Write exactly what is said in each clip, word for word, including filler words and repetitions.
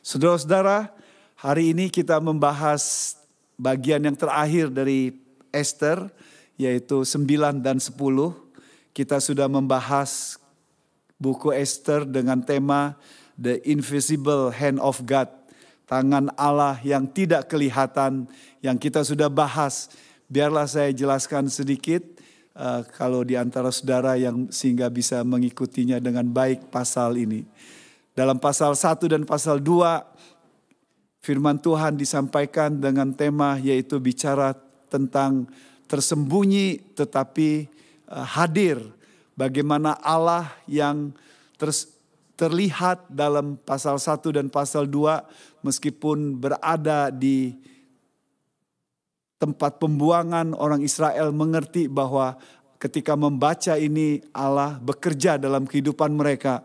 Saudara-saudara, hari ini kita membahas bagian yang terakhir dari Esther, yaitu sembilan dan sepuluh. Kita sudah membahas buku Esther dengan tema The Invisible Hand of God, tangan Allah yang tidak kelihatan, yang kita sudah bahas. Biarlah saya jelaskan sedikit, uh, kalau di antara saudara yang sehingga bisa mengikutinya dengan baik pasal ini. Dalam pasal satu dan pasal dua, firman Tuhan disampaikan dengan tema yaitu bicara tentang tersembunyi tetapi uh, hadir. Bagaimana Allah yang ter- terlihat dalam pasal satu dan pasal dua meskipun berada di tempat pembuangan, orang Israel mengerti bahwa ketika membaca ini Allah bekerja dalam kehidupan mereka.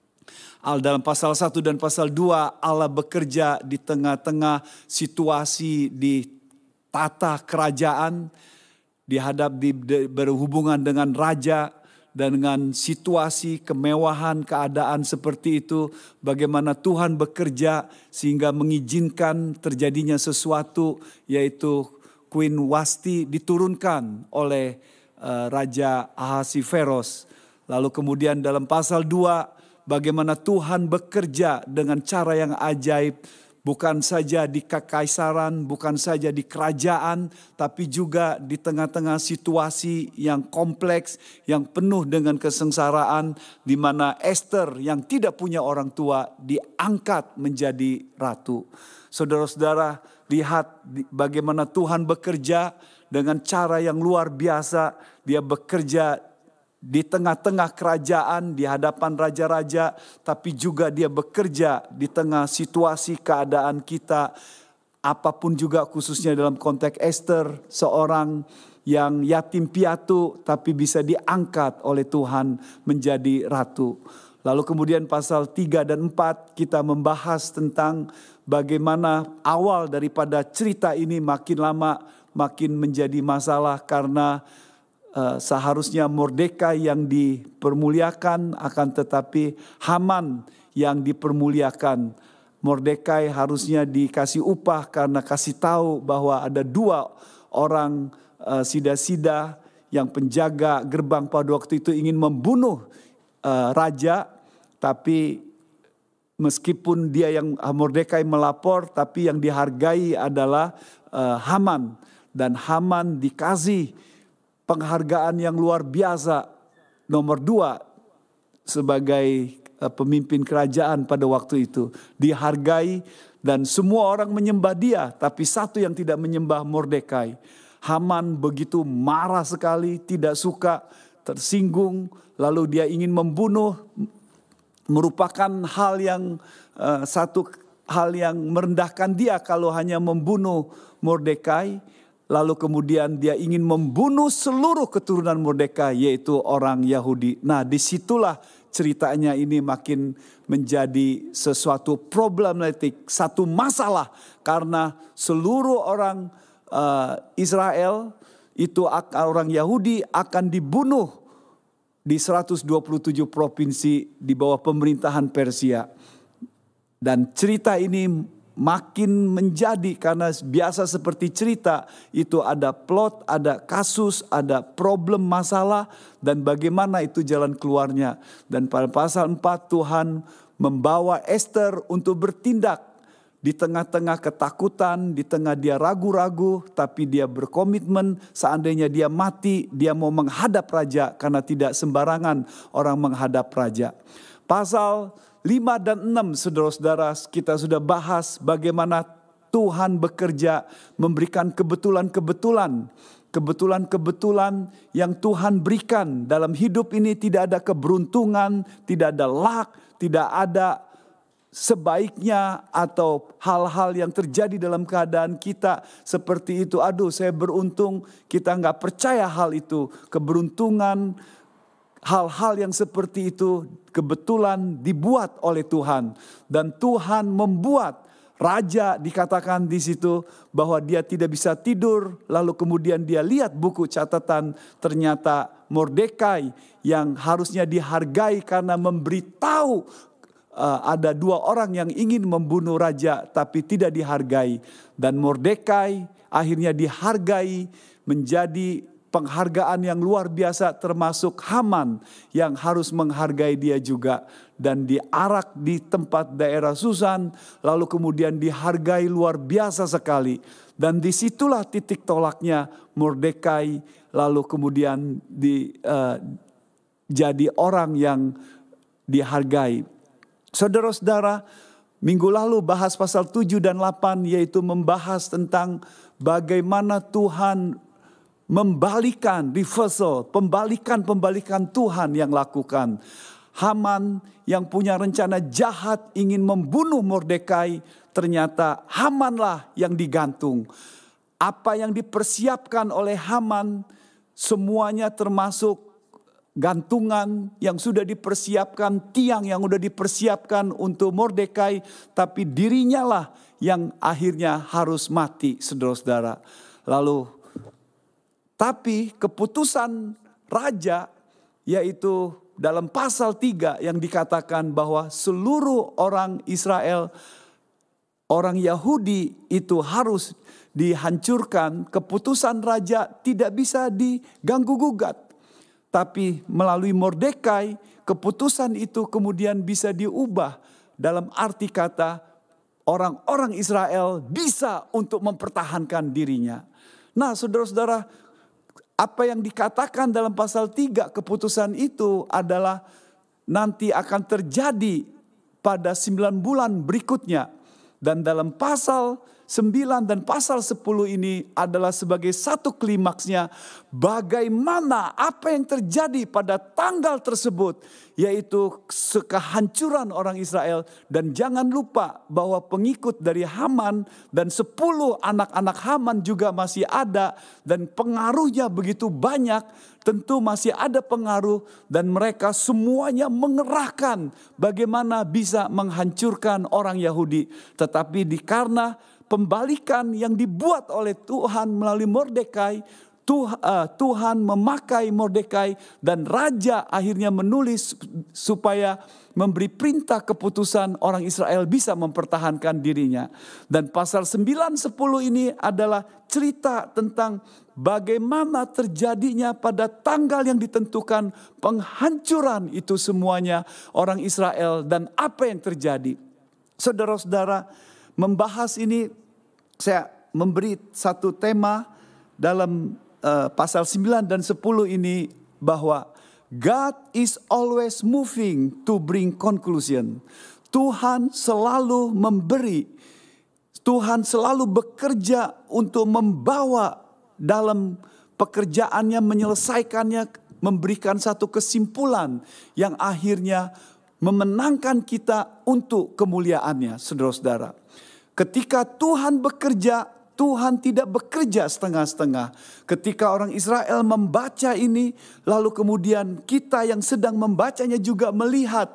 Dalam pasal satu dan pasal dua Allah bekerja di tengah-tengah situasi di tata kerajaan, dihadap di, berhubungan dengan raja dan dengan situasi kemewahan keadaan seperti itu, bagaimana Tuhan bekerja sehingga mengizinkan terjadinya sesuatu, yaitu Queen Wasti diturunkan oleh uh, Raja Ahasiveros. Lalu kemudian dalam pasal dua bagaimana Tuhan bekerja dengan cara yang ajaib, bukan saja di kekaisaran, bukan saja di kerajaan, tapi juga di tengah-tengah situasi yang kompleks, yang penuh dengan kesengsaraan, di mana Esther yang tidak punya orang tua diangkat menjadi ratu. Saudara-saudara, lihat bagaimana Tuhan bekerja dengan cara yang luar biasa. Dia bekerja di tengah-tengah kerajaan, di hadapan raja-raja, tapi juga dia bekerja di tengah situasi keadaan kita. Apapun juga, khususnya dalam konteks Esther, seorang yang yatim piatu tapi bisa diangkat oleh Tuhan menjadi ratu. Lalu kemudian pasal tiga dan empat kita membahas tentang bagaimana awal daripada cerita ini makin lama makin menjadi masalah karena Uh, seharusnya Mordekai yang dipermuliakan, akan tetapi Haman yang dipermuliakan. Mordekai harusnya dikasih upah karena kasih tahu bahwa ada dua orang uh, sida-sida yang penjaga gerbang pada waktu itu ingin membunuh uh, raja, tapi meskipun dia yang Mordekai melapor, tapi yang dihargai adalah uh, Haman, dan Haman dikasih penghargaan yang luar biasa, nomor dua sebagai uh, pemimpin kerajaan pada waktu itu. Dihargai dan semua orang menyembah dia, tapi satu yang tidak menyembah Mordekai. Haman begitu marah sekali, tidak suka, tersinggung, lalu dia ingin membunuh, merupakan hal yang uh, satu hal yang merendahkan dia kalau hanya membunuh Mordekai. Lalu kemudian dia ingin membunuh seluruh keturunan Mordekai, yaitu orang Yahudi. Nah, disitulah ceritanya ini makin menjadi sesuatu problematik, satu masalah. Karena seluruh orang uh, Israel, itu orang Yahudi akan dibunuh di seratus dua puluh tujuh provinsi di bawah pemerintahan Persia. Dan cerita ini makin menjadi, karena biasa seperti cerita itu ada plot, ada kasus, ada problem, masalah, dan bagaimana itu jalan keluarnya. Dan pada pasal empat Tuhan membawa Esther untuk bertindak di tengah-tengah ketakutan, di tengah dia ragu-ragu, tapi dia berkomitmen seandainya dia mati, dia mau menghadap raja, karena tidak sembarangan orang menghadap raja. Pasal lima dan enam, saudara-saudara, kita sudah bahas bagaimana Tuhan bekerja memberikan kebetulan-kebetulan. Kebetulan-kebetulan yang Tuhan berikan dalam hidup ini, tidak ada keberuntungan, tidak ada luck, tidak ada sebaiknya atau hal-hal yang terjadi dalam keadaan kita seperti itu. Aduh, saya beruntung, kita nggak percaya hal itu. Keberuntungan, hal-hal yang seperti itu kebetulan dibuat oleh Tuhan, dan Tuhan membuat raja, dikatakan di situ bahwa dia tidak bisa tidur. Lalu kemudian dia lihat buku catatan, ternyata Mordekai yang harusnya dihargai karena memberitahu uh, ada dua orang yang ingin membunuh raja tapi tidak dihargai. Dan Mordekai akhirnya dihargai, menjadi penghargaan yang luar biasa, termasuk Haman yang harus menghargai dia juga. Dan diarak di tempat daerah Susan, lalu kemudian dihargai luar biasa sekali. Dan disitulah titik tolaknya Mordekai, lalu kemudian di, uh, jadi orang yang dihargai. Saudara-saudara, minggu lalu bahas pasal tujuh dan delapan, yaitu membahas tentang bagaimana Tuhan membalikan, reversal, pembalikan-pembalikan Tuhan yang lakukan. Haman yang punya rencana jahat ingin membunuh Mordekai, ternyata Hamanlah yang digantung. Apa yang dipersiapkan oleh Haman semuanya termasuk gantungan yang sudah dipersiapkan, tiang yang sudah dipersiapkan untuk Mordekai, tapi dirinya lah yang akhirnya harus mati, saudara-saudara. Lalu, tapi keputusan raja, yaitu dalam pasal tiga yang dikatakan bahwa seluruh orang Israel, orang Yahudi itu harus dihancurkan. Keputusan raja tidak bisa diganggu gugat. Tapi melalui Mordekai, keputusan itu kemudian bisa diubah. Dalam arti kata, orang-orang Israel bisa untuk mempertahankan dirinya. Nah, saudara-saudara, apa yang dikatakan dalam pasal tiga keputusan itu adalah nanti akan terjadi pada sembilan bulan berikutnya. Dan dalam pasal sembilan dan pasal sepuluh ini adalah sebagai satu klimaksnya bagaimana apa yang terjadi pada tanggal tersebut, yaitu kehancuran orang Israel. Dan jangan lupa bahwa pengikut dari Haman dan sepuluh anak-anak Haman juga masih ada, dan pengaruhnya begitu banyak. Tentu masih ada pengaruh, dan mereka semuanya mengerahkan bagaimana bisa menghancurkan orang Yahudi. Tetapi di karena pembalikan yang dibuat oleh Tuhan melalui Mordekai, Tuhan memakai Mordekai, dan raja akhirnya menulis supaya memberi perintah keputusan orang Israel bisa mempertahankan dirinya. Dan pasal sembilan sepuluh ini adalah cerita tentang bagaimana terjadinya pada tanggal yang ditentukan penghancuran itu semuanya orang Israel, dan apa yang terjadi. Saudara-saudara, membahas ini saya memberi satu tema dalam uh, pasal sembilan dan sepuluh ini, bahwa God is always moving to bring conclusion. Tuhan selalu memberi, Tuhan selalu bekerja untuk membawa dalam pekerjaannya, menyelesaikannya, memberikan satu kesimpulan yang akhirnya memenangkan kita untuk kemuliaannya, saudara-saudara. Ketika Tuhan bekerja, Tuhan tidak bekerja setengah-setengah. Ketika orang Israel membaca ini, lalu kemudian kita yang sedang membacanya juga melihat,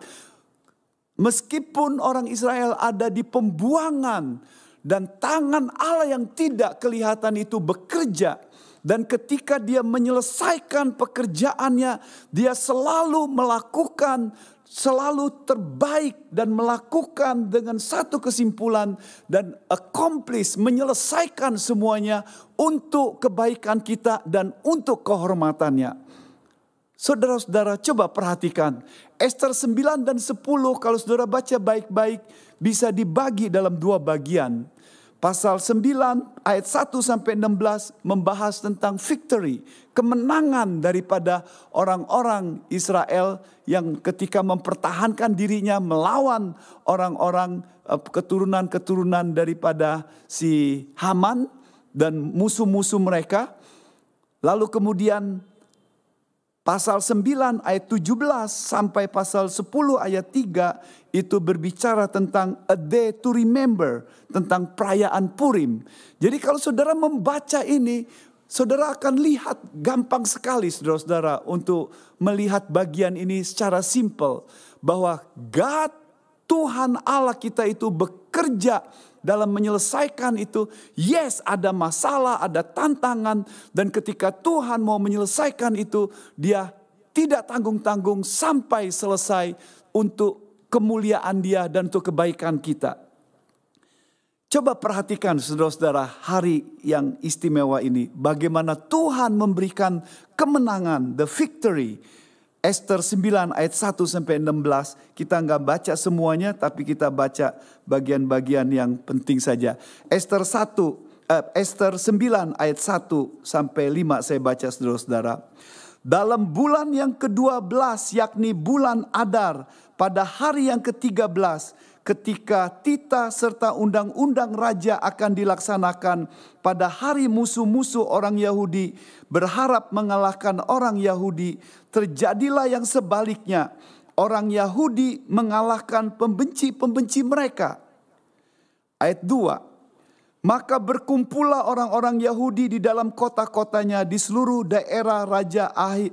meskipun orang Israel ada di pembuangan, dan tangan Allah yang tidak kelihatan itu bekerja. Dan ketika dia menyelesaikan pekerjaannya, dia selalu melakukan, selalu terbaik dan melakukan dengan satu kesimpulan dan accomplish, menyelesaikan semuanya untuk kebaikan kita dan untuk kehormatannya. Saudara-saudara, coba perhatikan Ester sembilan dan sepuluh, kalau saudara baca baik-baik bisa dibagi dalam dua bagian. Pasal sembilan ayat satu sampai enam belas membahas tentang victory, kemenangan daripada orang-orang Israel yang ketika mempertahankan dirinya melawan orang-orang keturunan-keturunan daripada si Haman dan musuh-musuh mereka. Lalu kemudian pasal sembilan ayat tujuh belas sampai pasal sepuluh ayat tiga itu berbicara tentang a day to remember, tentang perayaan Purim. Jadi kalau saudara membaca ini, saudara akan lihat gampang sekali saudara-saudara untuk melihat bagian ini secara simple. Bahwa God, Tuhan Allah kita itu bekerja dalam menyelesaikan itu. Yes, ada masalah, ada tantangan. Dan ketika Tuhan mau menyelesaikan itu, dia tidak tanggung-tanggung sampai selesai untuk kemuliaan Dia dan untuk kebaikan kita. Coba perhatikan saudara-saudara hari yang istimewa ini. Bagaimana Tuhan memberikan kemenangan, the victory. Ester sembilan ayat satu sampai enam belas. Kita nggak baca semuanya, tapi kita baca bagian-bagian yang penting saja. Ester satu, eh, Ester sembilan ayat satu sampai lima saya baca saudara-saudara. Dalam bulan yang kedua belas, yakni bulan Adar, pada hari yang ketiga belas, ketika titah serta undang-undang raja akan dilaksanakan pada hari musuh-musuh orang Yahudi berharap mengalahkan orang Yahudi, terjadilah yang sebaliknya. Orang Yahudi mengalahkan pembenci-pembenci mereka. Ayat dua. Maka berkumpullah orang-orang Yahudi di dalam kota-kotanya di seluruh daerah Raja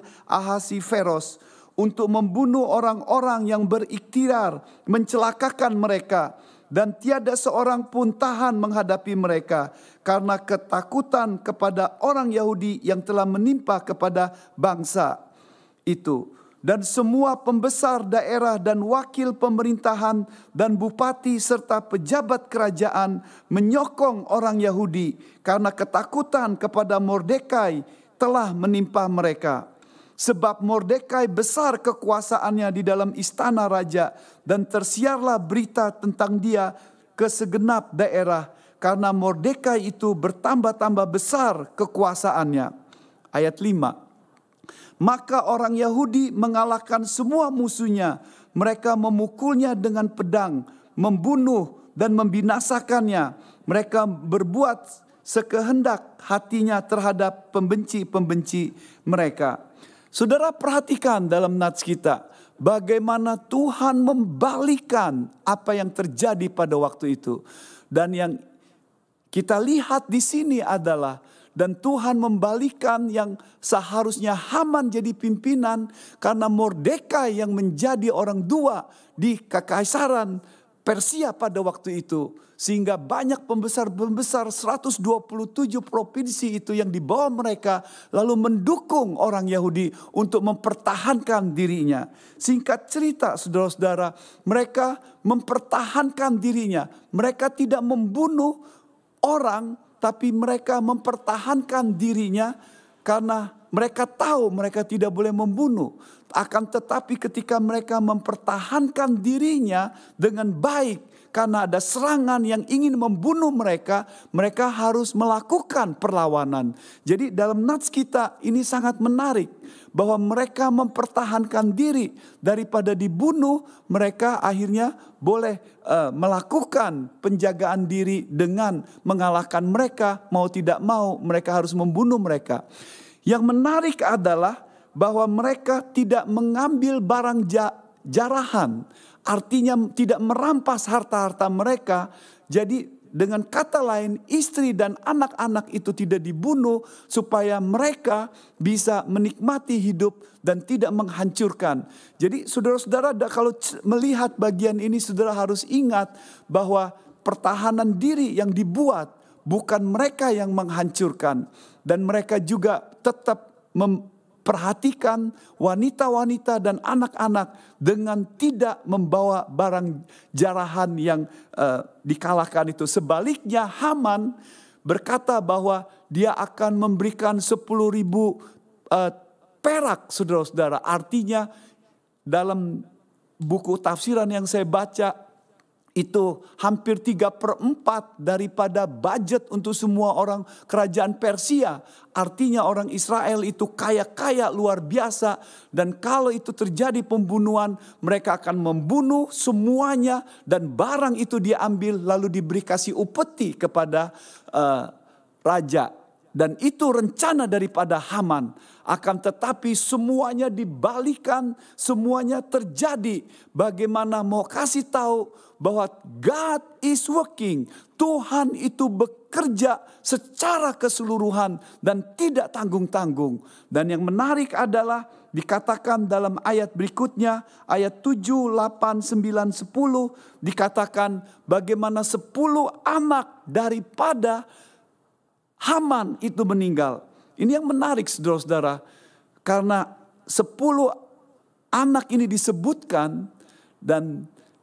Ahasiveros untuk membunuh orang-orang yang beriktirar mencelakakan mereka, dan tiada seorang pun tahan menghadapi mereka karena ketakutan kepada orang Yahudi yang telah menimpa kepada bangsa itu. Dan semua pembesar daerah dan wakil pemerintahan dan bupati serta pejabat kerajaan menyokong orang Yahudi karena ketakutan kepada Mordekai telah menimpa mereka. Sebab Mordekai besar kekuasaannya di dalam istana raja, dan tersiarlah berita tentang dia ke segenap daerah karena Mordekai itu bertambah-tambah besar kekuasaannya. Ayat lima. Maka orang Yahudi mengalahkan semua musuhnya. Mereka memukulnya dengan pedang, membunuh dan membinasakannya. Mereka berbuat sekehendak hatinya terhadap pembenci-pembenci mereka. Saudara perhatikan dalam nats kita, bagaimana Tuhan membalikan apa yang terjadi pada waktu itu. Dan yang kita lihat di sini adalah, dan Tuhan membalikan yang seharusnya Haman jadi pimpinan karena Mordekai yang menjadi orang dua di kekaisaran Persia pada waktu itu. Sehingga banyak pembesar-pembesar seratus dua puluh tujuh provinsi itu yang dibawa mereka lalu mendukung orang Yahudi untuk mempertahankan dirinya. Singkat cerita saudara-saudara, mereka mempertahankan dirinya. Mereka tidak membunuh orang, tapi mereka mempertahankan dirinya karena mereka tahu mereka tidak boleh membunuh. Akan tetapi ketika mereka mempertahankan dirinya dengan baik, karena ada serangan yang ingin membunuh mereka, mereka harus melakukan perlawanan. Jadi dalam nats kita ini sangat menarik, bahwa mereka mempertahankan diri daripada dibunuh. Mereka akhirnya boleh uh, melakukan penjagaan diri dengan mengalahkan mereka. Mau tidak mau mereka harus membunuh mereka. Yang menarik adalah bahwa mereka tidak mengambil barang jarahan. Artinya tidak merampas harta-harta mereka. Jadi dengan kata lain, istri dan anak-anak itu tidak dibunuh supaya mereka bisa menikmati hidup dan tidak menghancurkan. Jadi saudara-saudara, kalau melihat bagian ini, saudara harus ingat bahwa pertahanan diri yang dibuat bukan mereka yang menghancurkan. Dan mereka juga tetap memperhatikan wanita-wanita dan anak-anak dengan tidak membawa barang jarahan yang uh, dikalahkan itu. Sebaliknya Haman berkata bahwa dia akan memberikan sepuluh ribu uh, perak, saudara-saudara. Artinya dalam buku tafsiran yang saya baca, itu hampir tiga per empat daripada budget untuk semua orang kerajaan Persia. Artinya orang Israel itu kaya-kaya luar biasa. Dan kalau itu terjadi pembunuhan, mereka akan membunuh semuanya. Dan barang itu diambil lalu diberi kasih upeti kepada uh, raja. Dan itu rencana daripada Haman. Akan tetapi semuanya dibalikan, semuanya terjadi. Bagaimana mau kasih tahu bahwa God is working. Tuhan itu bekerja secara keseluruhan dan tidak tanggung-tanggung. Dan yang menarik adalah dikatakan dalam ayat berikutnya, ayat tujuh, delapan, sembilan, sepuluh. Dikatakan bagaimana sepuluh anak daripada Haman itu meninggal. Ini yang menarik saudara-saudara. Karena sepuluh anak ini disebutkan dan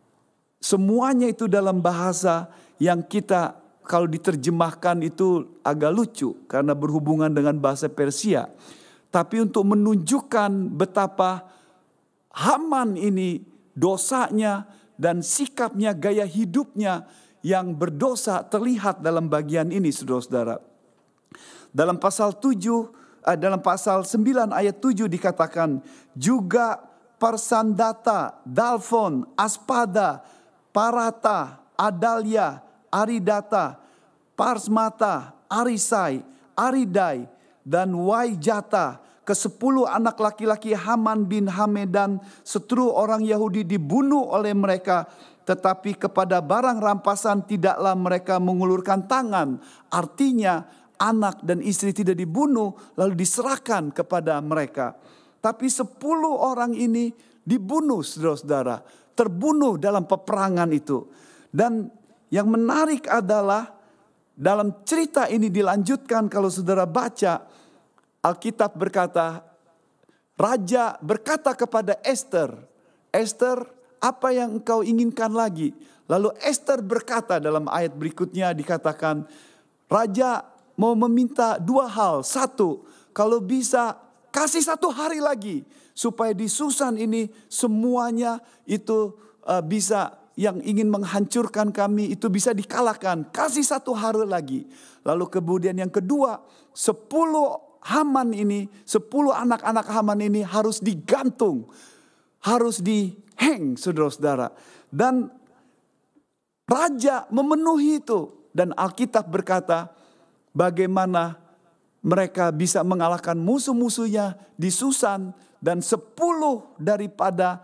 Semuanya itu dalam bahasa yang kita kalau diterjemahkan itu agak lucu karena berhubungan dengan bahasa Persia. Tapi untuk menunjukkan betapa Haman ini dosanya dan sikapnya, gaya hidupnya yang berdosa terlihat dalam bagian ini, saudara-saudara. Dalam pasal tujuh, eh, dalam pasal sembilan ayat tujuh dikatakan, juga Parsandata, Dalfon, Aspada, Parata, Adalia, Aridata, Parsmata, Arisai, Aridai, dan Waijata, kesepuluh anak laki-laki Haman bin Hamedan, seteru orang Yahudi, dibunuh oleh mereka. Tetapi kepada barang rampasan tidaklah mereka mengulurkan tangan. Artinya anak dan istri tidak dibunuh lalu diserahkan kepada mereka. Tapi sepuluh orang ini dibunuh, saudara-saudara. Terbunuh dalam peperangan itu. Dan yang menarik adalah dalam cerita ini dilanjutkan, kalau saudara baca, Alkitab berkata, Raja berkata kepada Esther, Esther, apa yang engkau inginkan lagi? Lalu Esther berkata dalam ayat berikutnya dikatakan, Raja mau meminta dua hal. Satu, kalau bisa kasih satu hari lagi supaya di Susan ini semuanya itu uh, bisa, yang ingin menghancurkan kami itu bisa dikalahkan. Kasih satu hari lagi. Lalu kemudian yang kedua, sepuluh Haman ini, sepuluh anak-anak Haman ini harus digantung, harus dihang, saudara-saudara. Dan raja memenuhi itu. Dan Alkitab berkata bagaimana mereka bisa mengalahkan musuh-musuhnya di Susan. Dan sepuluh daripada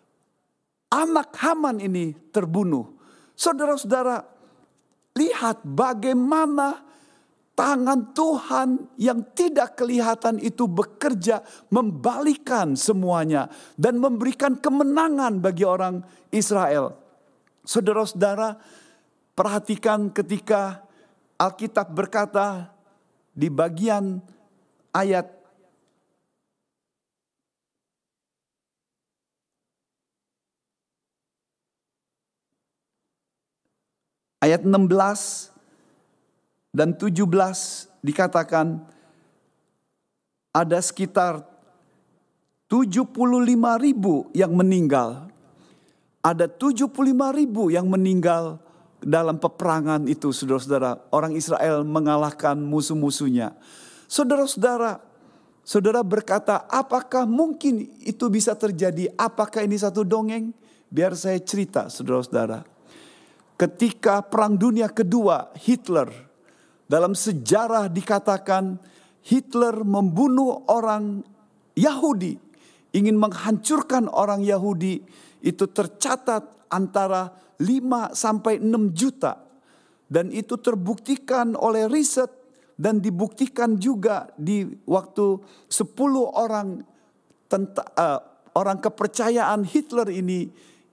anak Haman ini terbunuh. Saudara-saudara, lihat bagaimana tangan Tuhan yang tidak kelihatan itu bekerja membalikan semuanya dan memberikan kemenangan bagi orang Israel. Saudara-saudara, perhatikan ketika Alkitab berkata di bagian ayat ayat enam belas dan tujuh belas dikatakan ada sekitar tujuh puluh lima ribu yang meninggal. Ada tujuh puluh lima ribu yang meninggal dalam peperangan itu, saudara-saudara. Orang Israel mengalahkan musuh-musuhnya. Saudara-saudara, saudara berkata, apakah mungkin itu bisa terjadi? Apakah ini satu dongeng? Biar saya cerita, saudara-saudara. Ketika Perang Dunia Kedua, Hitler, dalam sejarah dikatakan Hitler membunuh orang Yahudi, ingin menghancurkan orang Yahudi, itu tercatat antara lima sampai enam juta. Dan itu terbuktikan oleh riset dan dibuktikan juga di waktu sepuluh orang tenta, uh, orang kepercayaan Hitler ini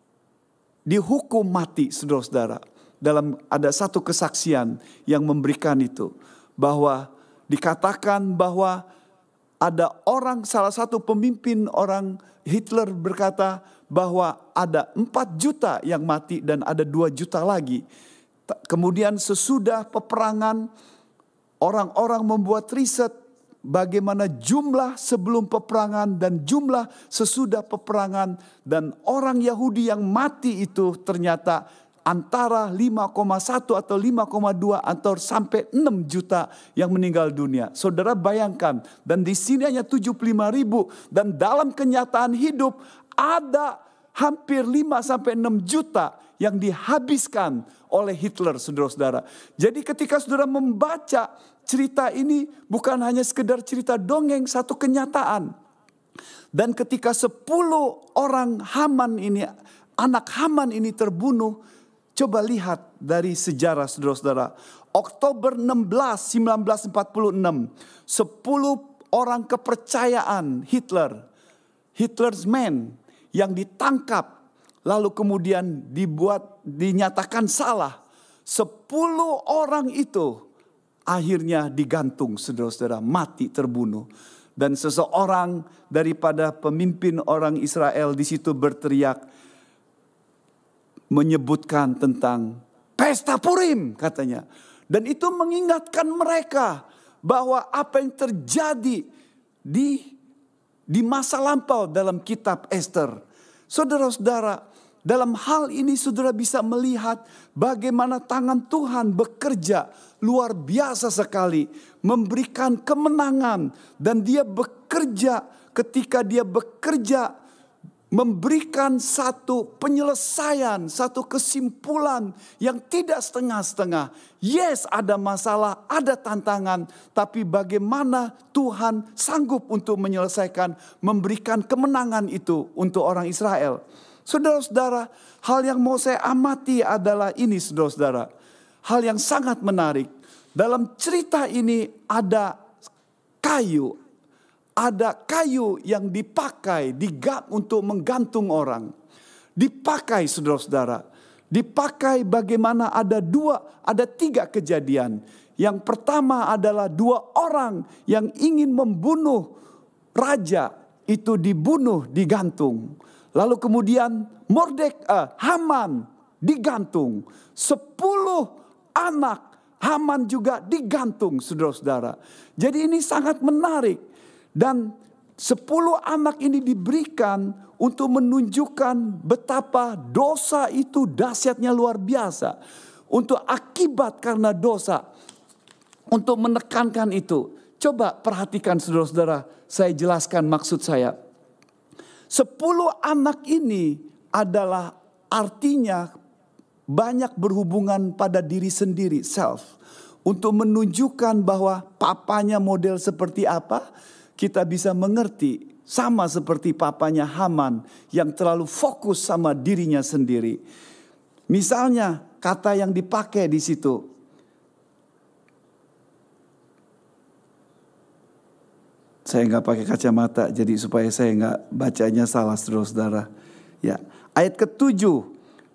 dihukum mati, saudara-saudara. Dalam ada satu kesaksian yang memberikan itu, bahwa dikatakan bahwa ada orang, salah satu pemimpin orang Hitler berkata bahwa ada empat juta yang mati dan ada dua juta lagi. Kemudian sesudah peperangan, orang-orang membuat riset bagaimana jumlah sebelum peperangan dan jumlah sesudah peperangan, dan orang Yahudi yang mati itu ternyata antara lima koma satu atau lima koma dua atau sampai enam juta yang meninggal dunia. Saudara bayangkan, dan di sini hanya tujuh puluh lima ribu, dan dalam kenyataan hidup ada hampir lima sampai enam juta yang dihabiskan oleh Hitler, saudara-saudara. Jadi ketika saudara membaca cerita ini, bukan hanya sekedar cerita dongeng, satu kenyataan. Dan ketika sepuluh orang Haman ini, anak Haman ini terbunuh, coba lihat dari sejarah, saudara-saudara. Oktober enam belas seribu sembilan ratus empat puluh enam, sepuluh orang kepercayaan Hitler, Hitler's men yang ditangkap, lalu kemudian dibuat, dinyatakan salah. Sepuluh orang itu akhirnya digantung, saudara-saudara, mati, terbunuh. Dan seseorang daripada pemimpin orang Israel di situ berteriak, menyebutkan tentang pesta Purim katanya. Dan itu mengingatkan mereka bahwa apa yang terjadi di di masa lampau dalam kitab Ester. Saudara-saudara, dalam hal ini saudara bisa melihat bagaimana tangan Tuhan bekerja luar biasa sekali. Memberikan kemenangan, dan dia bekerja ketika dia bekerja memberikan satu penyelesaian, satu kesimpulan yang tidak setengah-setengah. Yes, ada masalah, ada tantangan, tapi bagaimana Tuhan sanggup untuk menyelesaikan, memberikan kemenangan itu untuk orang Israel. Saudara-saudara, hal yang mau saya amati adalah ini, saudara-saudara. Hal yang sangat menarik. Dalam cerita ini ada kayu. Ada kayu yang dipakai digap untuk menggantung orang. Dipakai saudara-saudara. Dipakai bagaimana ada dua, ada tiga kejadian. Yang pertama adalah dua orang yang ingin membunuh raja. Itu dibunuh, digantung. Lalu kemudian Mordek, uh, Haman digantung. Sepuluh anak Haman juga digantung saudara-saudara. Jadi ini sangat menarik. Dan sepuluh anak ini diberikan untuk menunjukkan betapa dosa itu dahsyatnya luar biasa. Untuk akibat karena dosa. Untuk menekankan itu. Coba perhatikan saudara-saudara, saya jelaskan maksud saya. Sepuluh anak ini adalah artinya banyak berhubungan pada diri sendiri, self. Untuk menunjukkan bahwa papanya model seperti apa, kita bisa mengerti sama seperti papanya Haman yang terlalu fokus sama dirinya sendiri. Misalnya kata yang dipakai di situ. Saya nggak pakai kacamata jadi supaya saya nggak bacanya salah saudara-saudara. Ya, ayat ketujuh,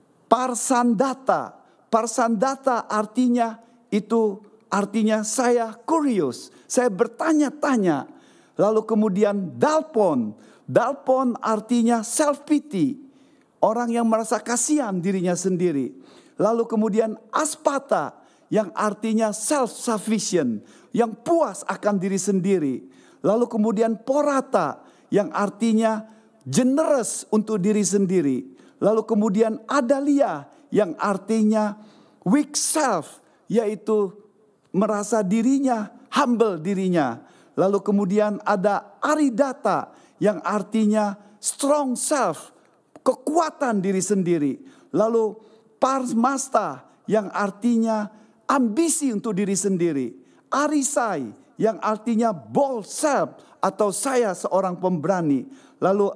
parsandata. Parsandata artinya itu artinya saya curious, saya bertanya-tanya. Lalu kemudian dalpon. Dalpon artinya self pity. Orang yang merasa kasihan dirinya sendiri. Lalu kemudian aspata yang artinya self sufficient. Yang puas akan diri sendiri. Lalu kemudian porata yang artinya generous untuk diri sendiri. Lalu kemudian adalia yang artinya weak self. Yaitu merasa dirinya, humble dirinya. Lalu kemudian ada aridata yang artinya strong self, kekuatan diri sendiri. Lalu parsmasta yang artinya ambisi untuk diri sendiri. Arisai yang artinya bold self atau saya seorang pemberani. Lalu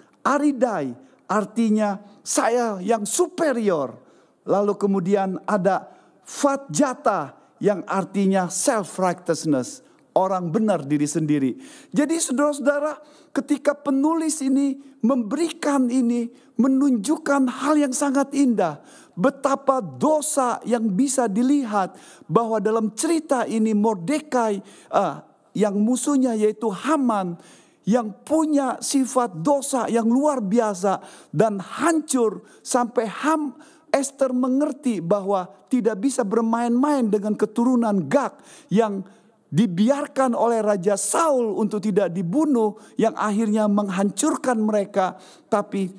aridai artinya saya yang superior. Lalu kemudian ada fatjata yang artinya self righteousness. Orang benar diri sendiri. Jadi saudara-saudara, ketika penulis ini memberikan ini, menunjukkan hal yang sangat indah. Betapa dosa yang bisa dilihat bahwa dalam cerita ini Mordekai uh, yang musuhnya yaitu Haman. Yang punya sifat dosa yang luar biasa dan hancur sampai Ham Ester mengerti bahwa tidak bisa bermain-main dengan keturunan Gag yang dibiarkan oleh Raja Saul untuk tidak dibunuh, yang akhirnya menghancurkan mereka. Tapi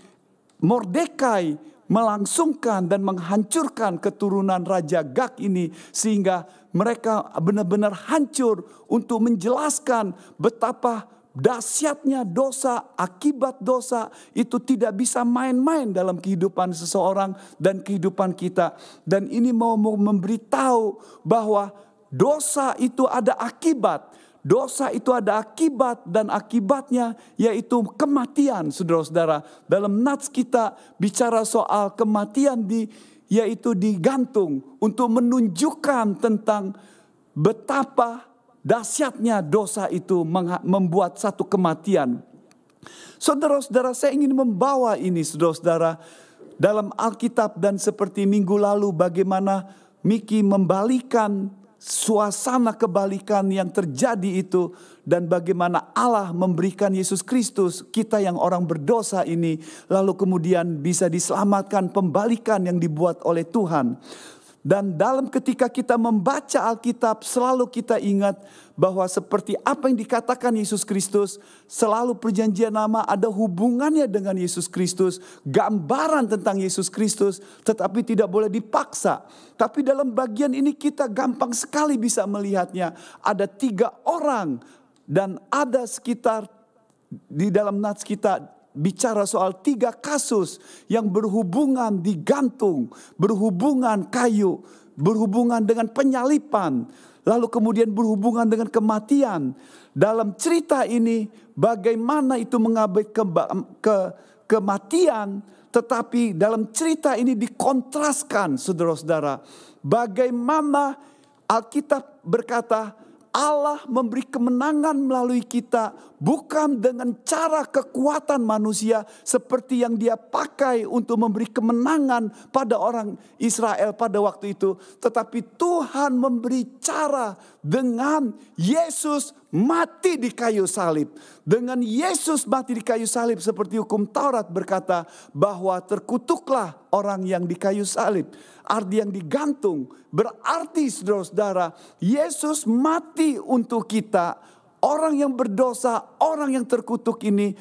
Mordekai melangsungkan dan menghancurkan keturunan Raja Gag ini. Sehingga mereka benar-benar hancur untuk menjelaskan betapa dahsyatnya dosa, akibat dosa itu tidak bisa main-main dalam kehidupan seseorang dan kehidupan kita. Dan ini mau memberitahu bahwa dosa itu ada akibat. Dosa itu ada akibat dan akibatnya yaitu kematian, saudara-saudara. Dalam nats kita bicara soal kematian di yaitu digantung untuk menunjukkan tentang betapa dahsyatnya dosa itu membuat satu kematian. Saudara-saudara, saya ingin membawa ini saudara-saudara dalam Alkitab, dan seperti minggu lalu bagaimana Miki membalikan suasana kebalikan yang terjadi itu, dan bagaimana Allah memberikan Yesus Kristus, kita yang orang berdosa ini, lalu kemudian bisa diselamatkan, pembalikan yang dibuat oleh Tuhan. Dan dalam ketika kita membaca Alkitab, selalu kita ingat bahwa seperti apa yang dikatakan Yesus Kristus, selalu perjanjian lama ada hubungannya dengan Yesus Kristus, gambaran tentang Yesus Kristus, tetapi tidak boleh dipaksa. Tapi dalam bagian ini kita gampang sekali bisa melihatnya. Ada tiga orang dan ada sekitar di dalam nats kita bicara soal tiga kasus yang berhubungan digantung, berhubungan kayu, berhubungan dengan penyalipan, lalu kemudian berhubungan dengan kematian. Dalam cerita ini bagaimana itu mengabaikan ke, ke, kematian, tetapi dalam cerita ini dikontraskan, saudara-saudara. Bagaimana Alkitab berkata Allah memberi kemenangan melalui kita bukan dengan cara kekuatan manusia seperti yang dia pakai untuk memberi kemenangan pada orang Israel pada waktu itu. Tetapi Tuhan memberi cara dengan Yesus mati di kayu salib. Dengan Yesus mati di kayu salib seperti hukum Taurat berkata bahwa terkutuklah orang yang di kayu salib. Arti yang digantung. Berarti saudara-saudara, Yesus mati untuk kita, orang yang berdosa, orang yang terkutuk ini,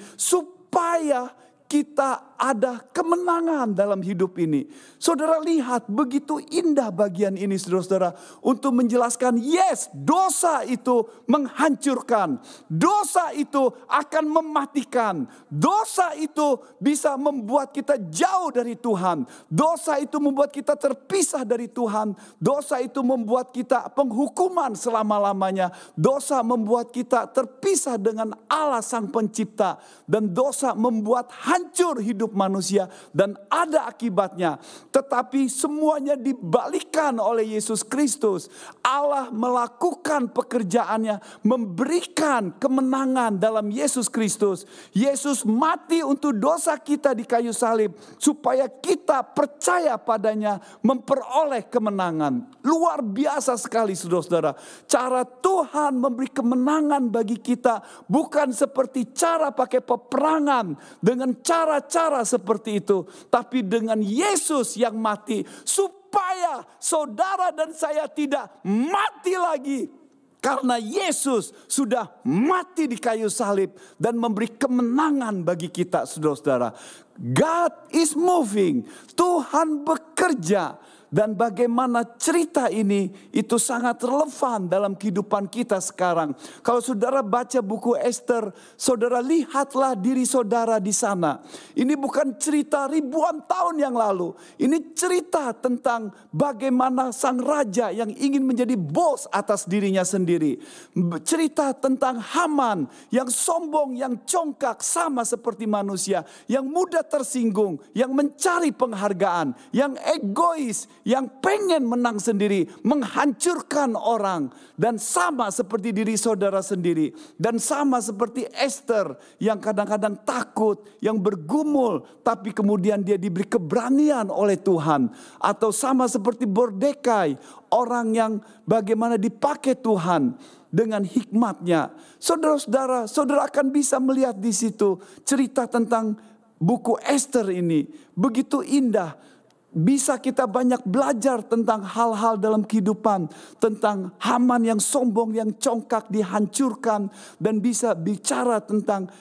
supaya kita ada kemenangan dalam hidup ini. Saudara lihat begitu indah bagian ini saudara-saudara. Untuk menjelaskan yes, dosa itu menghancurkan. Dosa itu akan mematikan. Dosa itu bisa membuat kita jauh dari Tuhan. Dosa itu membuat kita terpisah dari Tuhan. Dosa itu membuat kita penghukuman selama-lamanya. Dosa membuat kita terpisah dengan Allah Sang Pencipta. Dan dosa membuat hancur hidup manusia dan ada akibatnya. Tetapi semuanya dibalikkan oleh Yesus Kristus. Allah melakukan pekerjaannya, memberikan kemenangan dalam Yesus Kristus. Yesus mati untuk dosa kita di kayu salib supaya kita percaya padanya, memperoleh kemenangan. Luar biasa sekali saudara-saudara. Cara Tuhan memberi kemenangan bagi kita bukan seperti cara pakai peperangan dengan cara-cara seperti itu, tapi dengan Yesus yang mati supaya saudara dan saya tidak mati lagi. Karena Yesus sudah mati di kayu salib dan memberi kemenangan bagi kita saudara-saudara. God is moving. Tuhan bekerja. Dan bagaimana cerita ini itu sangat relevan dalam kehidupan kita sekarang. Kalau saudara baca buku Esther, saudara lihatlah diri saudara di sana. Ini bukan cerita ribuan tahun yang lalu. Ini cerita tentang bagaimana sang raja yang ingin menjadi bos atas dirinya sendiri. Cerita tentang Haman yang sombong, yang congkak sama seperti manusia. Yang mudah tersinggung, yang mencari penghargaan, yang egois, yang pengen menang sendiri, menghancurkan orang. Dan sama seperti diri saudara sendiri. Dan sama seperti Esther yang kadang-kadang takut, yang bergumul. Tapi kemudian dia diberi keberanian oleh Tuhan. Atau sama seperti Mordekai, orang yang bagaimana dipakai Tuhan dengan hikmatnya. Saudara-saudara, saudara akan bisa melihat di situ cerita tentang buku Esther ini. Begitu indah. Bisa kita banyak belajar tentang hal-hal dalam kehidupan. Tentang Haman yang sombong, yang congkak dihancurkan. Dan bisa bicara tentang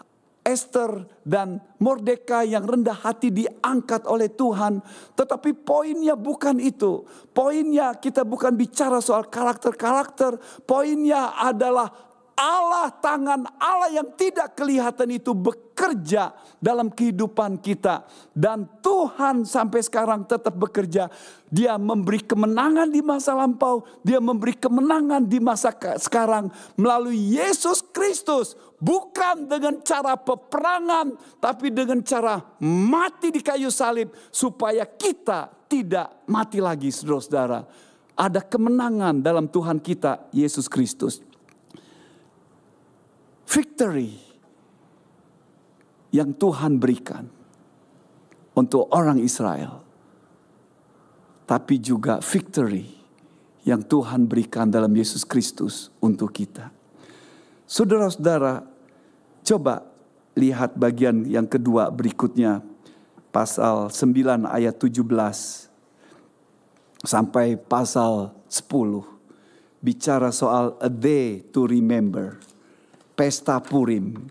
Esther dan Mordekai yang rendah hati diangkat oleh Tuhan. Tetapi poinnya bukan itu. Poinnya kita bukan bicara soal karakter-karakter. Poinnya adalah Allah, tangan Allah yang tidak kelihatan itu bekerja dalam kehidupan kita. Dan Tuhan sampai sekarang tetap bekerja. Dia memberi kemenangan di masa lampau. Dia memberi kemenangan di masa sekarang. Melalui Yesus Kristus. Bukan dengan cara peperangan. Tapi dengan cara mati di kayu salib. Supaya kita tidak mati lagi saudara-saudara. Ada kemenangan dalam Tuhan kita Yesus Kristus. Victory yang Tuhan berikan untuk orang Israel. Tapi juga victory yang Tuhan berikan dalam Yesus Kristus untuk kita. Saudara-saudara, coba lihat bagian yang kedua berikutnya. Pasal sembilan ayat tujuh belas sampai pasal sepuluh. Bicara soal a day to remember. Pesta Purim.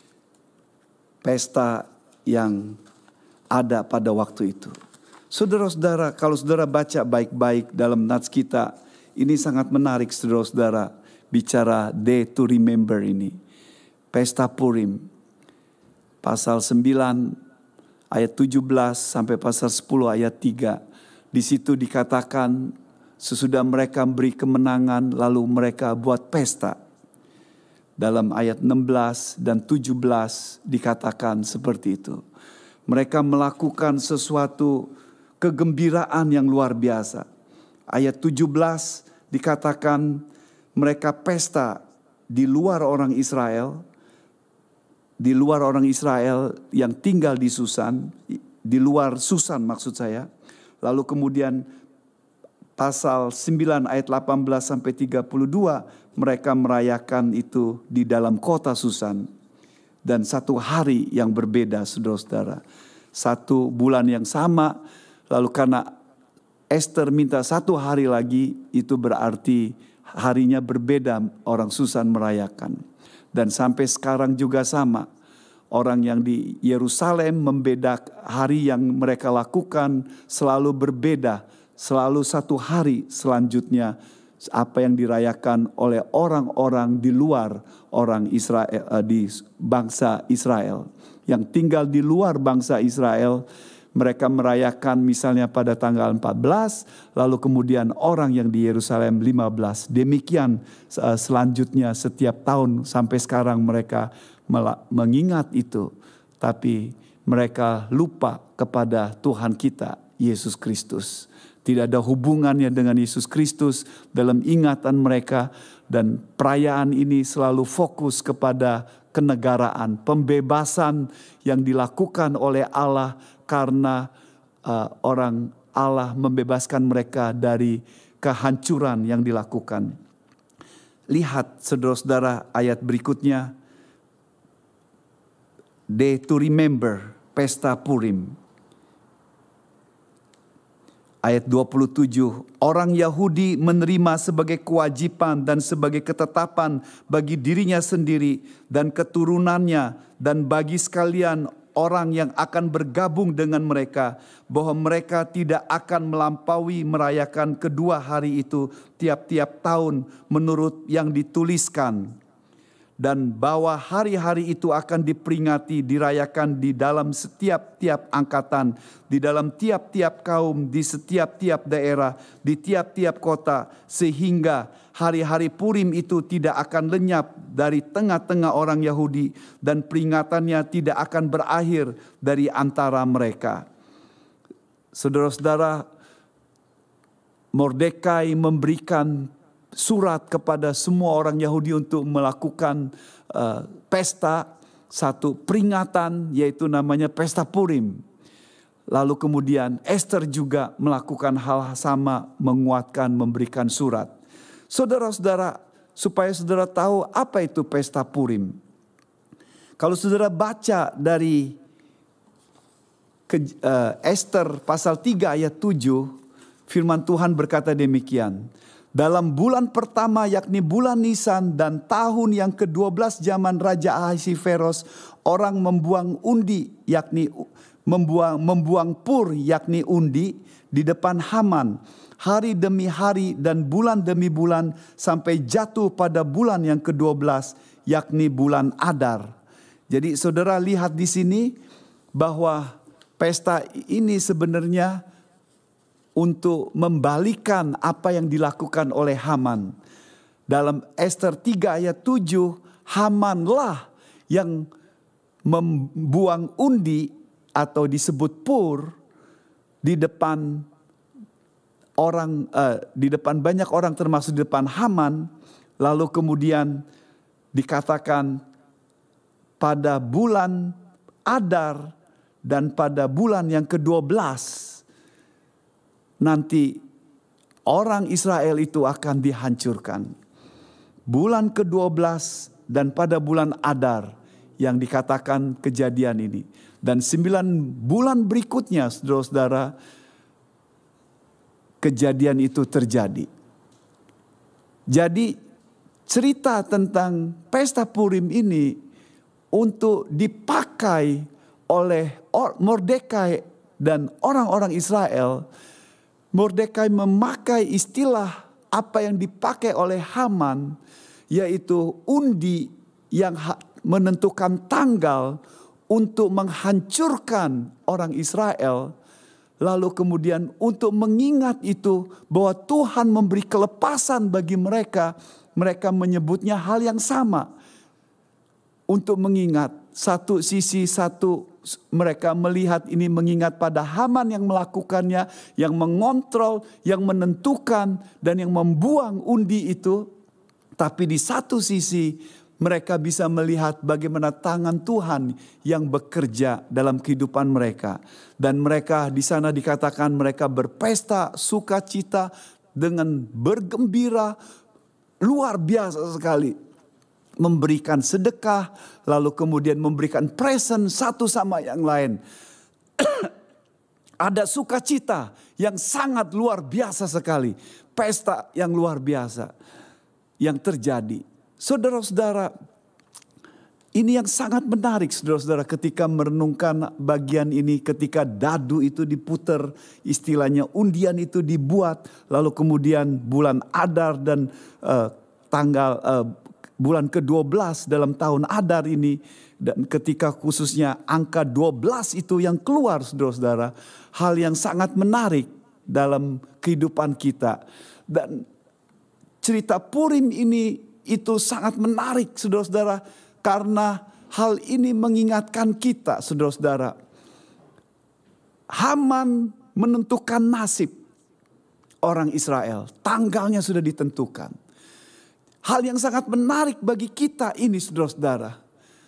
Pesta yang ada pada waktu itu. Saudara-saudara, kalau saudara baca baik-baik dalam nats kita, ini sangat menarik saudara-saudara, bicara day to remember ini. Pesta Purim, pasal sembilan ayat tujuh belas sampai pasal sepuluh ayat tiga. Di situ dikatakan sesudah mereka beri kemenangan lalu mereka buat pesta. Dalam ayat enam belas dan tujuh belas dikatakan seperti itu. Mereka melakukan sesuatu kegembiraan yang luar biasa. Ayat tujuh belas dikatakan mereka pesta di luar orang Israel. Di luar orang Israel yang tinggal di Susan. Di luar Susan maksud saya. Lalu kemudian pasal sembilan ayat delapan belas sampai tiga puluh dua. Mereka merayakan itu di dalam kota Susan. Dan satu hari yang berbeda saudara-saudara. Satu bulan yang sama. Lalu karena Esther minta satu hari lagi, itu berarti harinya berbeda orang Susan merayakan. Dan sampai sekarang juga sama. Orang yang di Yerusalem membedak hari yang mereka lakukan selalu berbeda. Selalu satu hari selanjutnya apa yang dirayakan oleh orang-orang di luar orang Israel, di bangsa Israel. Yang tinggal di luar bangsa Israel, mereka merayakan misalnya pada tanggal empat belas, lalu kemudian orang yang di Yerusalem lima belas. Demikian selanjutnya setiap tahun sampai sekarang mereka mengingat itu. Tapi mereka lupa kepada Tuhan kita, Yesus Kristus. Tidak ada hubungannya dengan Yesus Kristus dalam ingatan mereka. Dan perayaan ini selalu fokus kepada kenegaraan, pembebasan yang dilakukan oleh Allah. Karena uh, orang Allah membebaskan mereka dari kehancuran yang dilakukan. Lihat saudara-saudara ayat berikutnya. Day to remember, pesta Purim. Ayat dua puluh tujuh. Orang Yahudi menerima sebagai kewajiban dan sebagai ketetapan bagi dirinya sendiri dan keturunannya dan bagi sekalian orang yang akan bergabung dengan mereka, bahwa mereka tidak akan melampaui merayakan kedua hari itu tiap-tiap tahun menurut yang dituliskan. Dan bahwa hari-hari itu akan diperingati, dirayakan di dalam setiap-tiap angkatan, di dalam tiap-tiap kaum, di setiap-tiap daerah, di tiap-tiap kota. Sehingga hari-hari Purim itu tidak akan lenyap dari tengah-tengah orang Yahudi. Dan peringatannya tidak akan berakhir dari antara mereka. Saudara-saudara, Mordekai memberikan surat kepada semua orang Yahudi untuk melakukan uh, pesta, satu peringatan yaitu namanya pesta Purim. Lalu kemudian Esther juga melakukan hal sama, menguatkan, memberikan surat. Saudara-saudara, supaya saudara tahu apa itu pesta Purim. Kalau saudara baca dari ke, uh, Esther pasal tiga ayat tujuh, firman Tuhan berkata demikian. Dalam bulan pertama yakni bulan Nisan dan tahun yang kedua belas zaman Raja Ahasiveros, orang membuang undi yakni membuang membuang pur yakni undi di depan Haman hari demi hari dan bulan demi bulan sampai jatuh pada bulan yang kedua belas yakni bulan Adar. Jadi saudara lihat di sini bahwa pesta ini sebenarnya untuk membalikan apa yang dilakukan oleh Haman. Dalam Esther tiga ayat tujuh, Hamanlah yang membuang undi atau disebut pur di depan orang, uh, di depan banyak orang termasuk di depan Haman. Lalu kemudian dikatakan pada bulan Adar dan pada bulan yang kedua belas nanti orang Israel itu akan dihancurkan. Bulan kedua belas dan pada bulan Adar yang dikatakan kejadian ini. Dan sembilan bulan berikutnya, saudara-saudara, kejadian itu terjadi. Jadi cerita tentang pesta Purim ini untuk dipakai oleh Mordekai dan orang-orang Israel. Mordekai memakai istilah apa yang dipakai oleh Haman, yaitu undi yang menentukan tanggal untuk menghancurkan orang Israel. Lalu kemudian untuk mengingat itu bahwa Tuhan memberi kelepasan bagi mereka, mereka menyebutnya hal yang sama. Untuk mengingat, satu sisi satu mereka melihat ini mengingat pada Haman yang melakukannya, yang mengontrol, yang menentukan dan yang membuang undi itu. Tapi di satu sisi mereka bisa melihat bagaimana tangan Tuhan yang bekerja dalam kehidupan mereka. Dan mereka di sana dikatakan mereka berpesta sukacita dengan bergembira luar biasa sekali. Memberikan sedekah, lalu kemudian memberikan present satu sama yang lain. Ada sukacita yang sangat luar biasa sekali. Pesta yang luar biasa yang terjadi. Saudara-saudara, ini yang sangat menarik saudara-saudara ketika merenungkan bagian ini, ketika dadu itu diputer, istilahnya undian itu dibuat, lalu kemudian bulan Adar dan uh, tanggal uh, bulan kedua belas dalam tahun Adar ini, dan ketika khususnya angka dua belas itu yang keluar saudara-saudara, hal yang sangat menarik dalam kehidupan kita. Dan cerita Purim ini itu sangat menarik saudara-saudara, karena hal ini mengingatkan kita saudara-saudara. Haman menentukan nasib orang Israel, tanggalnya sudah ditentukan. Hal yang sangat menarik bagi kita ini saudara-saudara.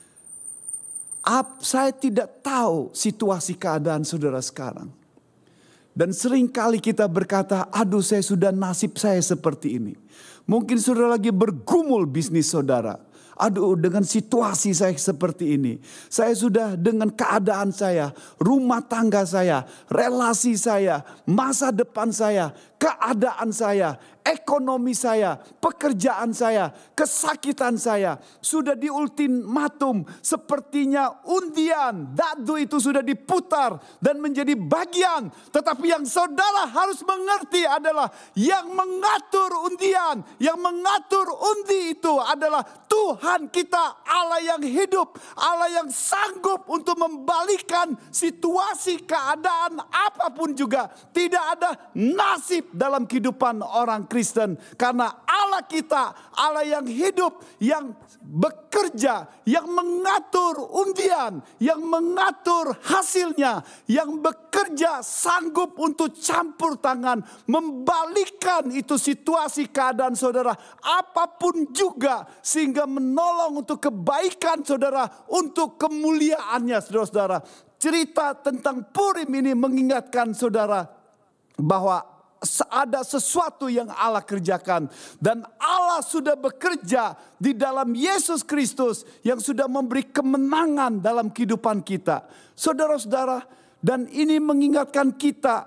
Saya tidak tahu situasi keadaan saudara sekarang. Dan seringkali kita berkata, aduh saya sudah nasib saya seperti ini. Mungkin saudara lagi bergumul bisnis saudara. Aduh dengan situasi saya seperti ini. Saya sudah dengan keadaan saya, rumah tangga saya, relasi saya, masa depan saya, keadaan saya, ekonomi saya, pekerjaan saya, kesakitan saya. Sudah di ultimatum, sepertinya undian, dadu itu sudah diputar dan menjadi bagian. Tetapi yang saudara harus mengerti adalah yang mengatur undian, yang mengatur undi itu adalah Tuhan kita, Allah yang hidup, Allah yang sanggup untuk membalikan situasi keadaan apapun juga. Tidak ada nasib dalam kehidupan orang Kristen. Karena Allah kita, Allah yang hidup, yang bekerja, yang mengatur undian, yang mengatur hasilnya, yang bekerja sanggup untuk campur tangan, membalikan itu situasi keadaan saudara apapun juga, sehingga menolong untuk kebaikan saudara, untuk kemuliaannya saudara-saudara. Cerita tentang Purim ini mengingatkan saudara bahwa ada sesuatu yang Allah kerjakan. Dan Allah sudah bekerja di dalam Yesus Kristus yang sudah memberi kemenangan dalam kehidupan kita. Saudara-saudara, dan ini mengingatkan kita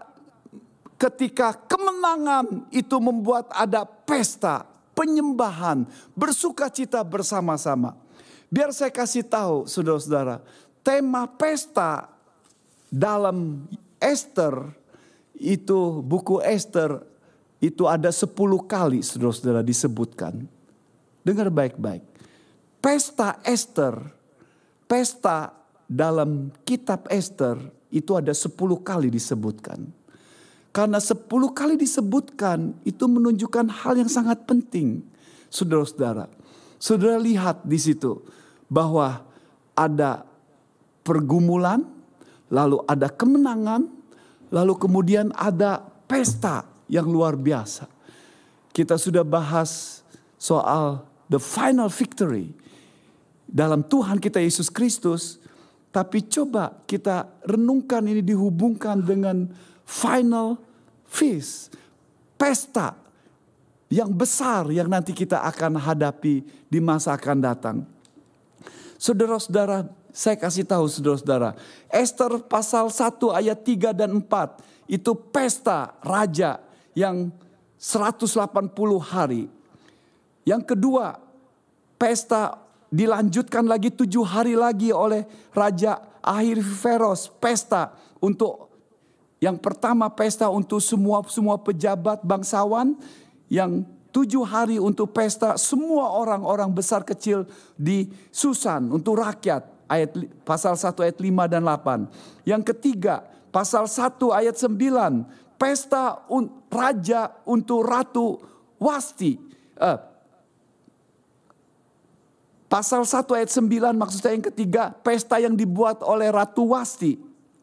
ketika kemenangan itu membuat ada pesta, penyembahan, bersukacita bersama-sama. Biar saya kasih tahu saudara-saudara, tema pesta dalam Esther, itu buku Esther itu ada sepuluh kali saudara-saudara disebutkan. Dengar baik-baik. Pesta Esther, pesta dalam kitab Esther itu ada sepuluh kali disebutkan. Karena sepuluh kali disebutkan itu menunjukkan hal yang sangat penting. Saudara-saudara, saudara lihat di situ bahwa ada pergumulan, lalu ada kemenangan, lalu kemudian ada pesta yang luar biasa. Kita sudah bahas soal the final victory dalam Tuhan kita Yesus Kristus. Tapi coba kita renungkan ini dihubungkan dengan final feast. pesta yang besar yang nanti kita akan hadapi di masa akan datang. Saudara-saudara, saya kasih tahu saudara-saudara, Ester pasal satu ayat tiga dan empat itu pesta raja yang seratus delapan puluh hari. Yang kedua, pesta dilanjutkan lagi tujuh hari lagi oleh Raja Ahasveros, pesta untuk yang pertama pesta untuk semua semua pejabat bangsawan, yang tujuh hari untuk pesta semua orang-orang besar kecil di Susan untuk rakyat, ayat pasal satu ayat lima dan delapan. Yang ketiga, pasal satu ayat sembilan, pesta un, raja untuk Ratu Wasti. Eh, pasal satu ayat sembilan maksudnya yang ketiga, pesta yang dibuat oleh Ratu Wasti.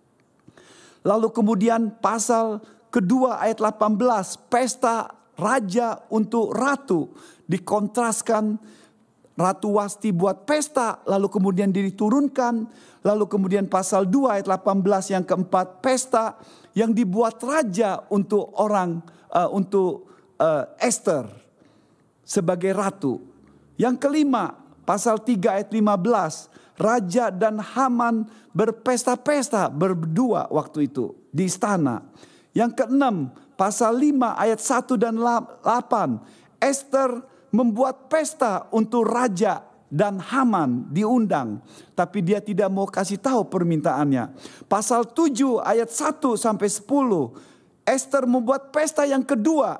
Lalu kemudian pasal kedua ayat delapan belas, pesta raja untuk ratu. Dikontraskan, Ratu Wasti buat pesta, lalu kemudian diturunkan. Lalu kemudian pasal dua ayat delapan belas yang keempat, pesta yang dibuat raja untuk orang, uh, untuk uh, Ester sebagai ratu. Yang kelima, pasal tiga ayat lima belas, raja dan Haman berpesta-pesta berdua waktu itu di istana. Yang keenam, pasal lima ayat satu dan delapan, Ester membuat pesta untuk raja dan Haman diundang, tapi dia tidak mau kasih tahu permintaannya. Pasal tujuh ayat satu sampai sepuluh, Ester membuat pesta yang kedua,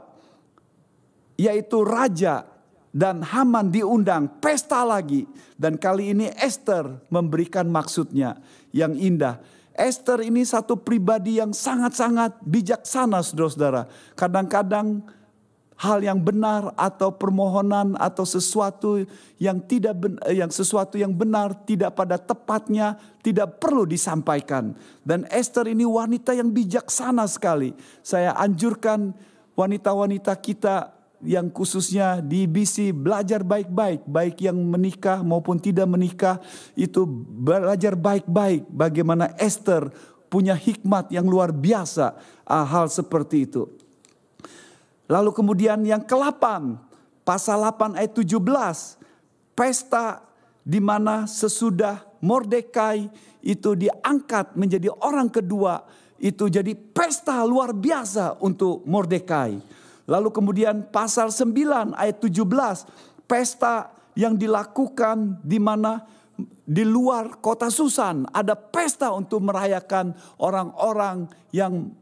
yaitu raja dan Haman diundang, pesta lagi. Dan kali ini Ester memberikan maksudnya yang indah. Ester ini satu pribadi yang sangat-sangat bijaksana, saudara-saudara. Kadang-kadang hal yang benar atau permohonan atau sesuatu yang tidak ben, yang sesuatu yang benar tidak pada tepatnya tidak perlu disampaikan. Dan Ester ini wanita yang bijaksana sekali. Saya anjurkan wanita-wanita kita yang khususnya di B C belajar baik-baik, baik yang menikah maupun tidak menikah, itu belajar baik-baik bagaimana Ester punya hikmat yang luar biasa hal seperti itu. Lalu kemudian yang kedelapan, pasal delapan ayat tujuh belas, pesta di mana sesudah Mordekai itu diangkat menjadi orang kedua, itu jadi pesta luar biasa untuk Mordekai. Lalu kemudian pasal sembilan ayat tujuh belas, pesta yang dilakukan di mana di luar kota Susan ada pesta untuk merayakan orang-orang yang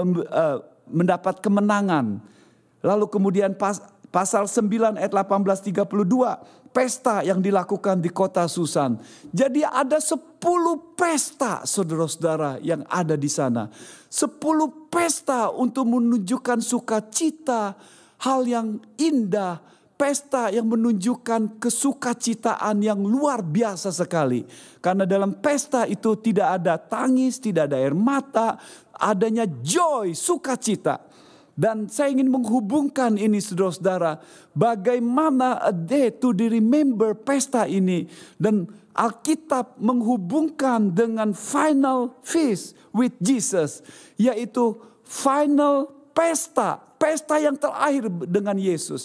mendapat kemenangan. Lalu kemudian pas, pasal sembilan ayat delapan belas tiga puluh dua, pesta yang dilakukan di kota Susan. Jadi ada sepuluh pesta saudara-saudara yang ada di sana. Sepuluh pesta untuk menunjukkan sukacita, hal yang indah. Pesta yang menunjukkan kesukacitaan yang luar biasa sekali. Karena dalam pesta itu tidak ada tangis, tidak ada air mata, adanya joy, sukacita. Dan saya ingin menghubungkan ini saudara-saudara, bagaimana a day to remember pesta ini. Dan Alkitab menghubungkan dengan final feast with Jesus, yaitu final pesta, pesta yang terakhir dengan Yesus.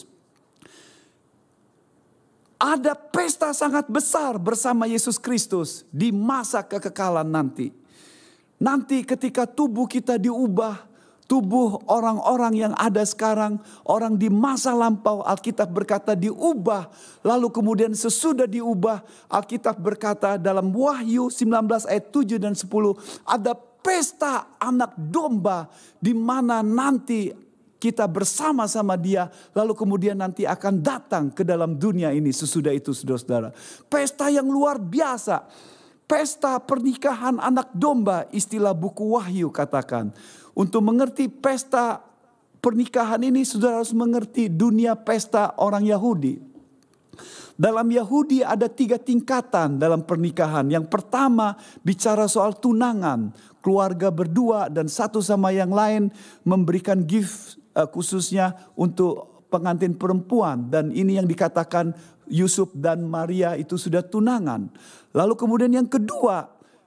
Ada pesta sangat besar bersama Yesus Kristus di masa kekekalan nanti. Nanti ketika tubuh kita diubah, tubuh orang-orang yang ada sekarang, orang di masa lampau, Alkitab berkata diubah. Lalu kemudian sesudah diubah, Alkitab berkata dalam Wahyu sembilan belas ayat tujuh dan sepuluh, ada pesta anak domba di mana nanti kita bersama-sama dia. Lalu kemudian nanti akan datang ke dalam dunia ini sesudah itu saudara-saudara. Pesta yang luar biasa. Pesta pernikahan anak domba, istilah buku Wahyu katakan. Untuk mengerti pesta pernikahan ini, saudara harus mengerti dunia pesta orang Yahudi. Dalam Yahudi ada tiga tingkatan dalam pernikahan. Yang pertama bicara soal tunangan. Keluarga berdua dan satu sama yang lain memberikan gift uh, khususnya untuk pengantin perempuan. Dan ini yang dikatakan Yusuf dan Maria itu sudah tunangan. Lalu kemudian yang kedua,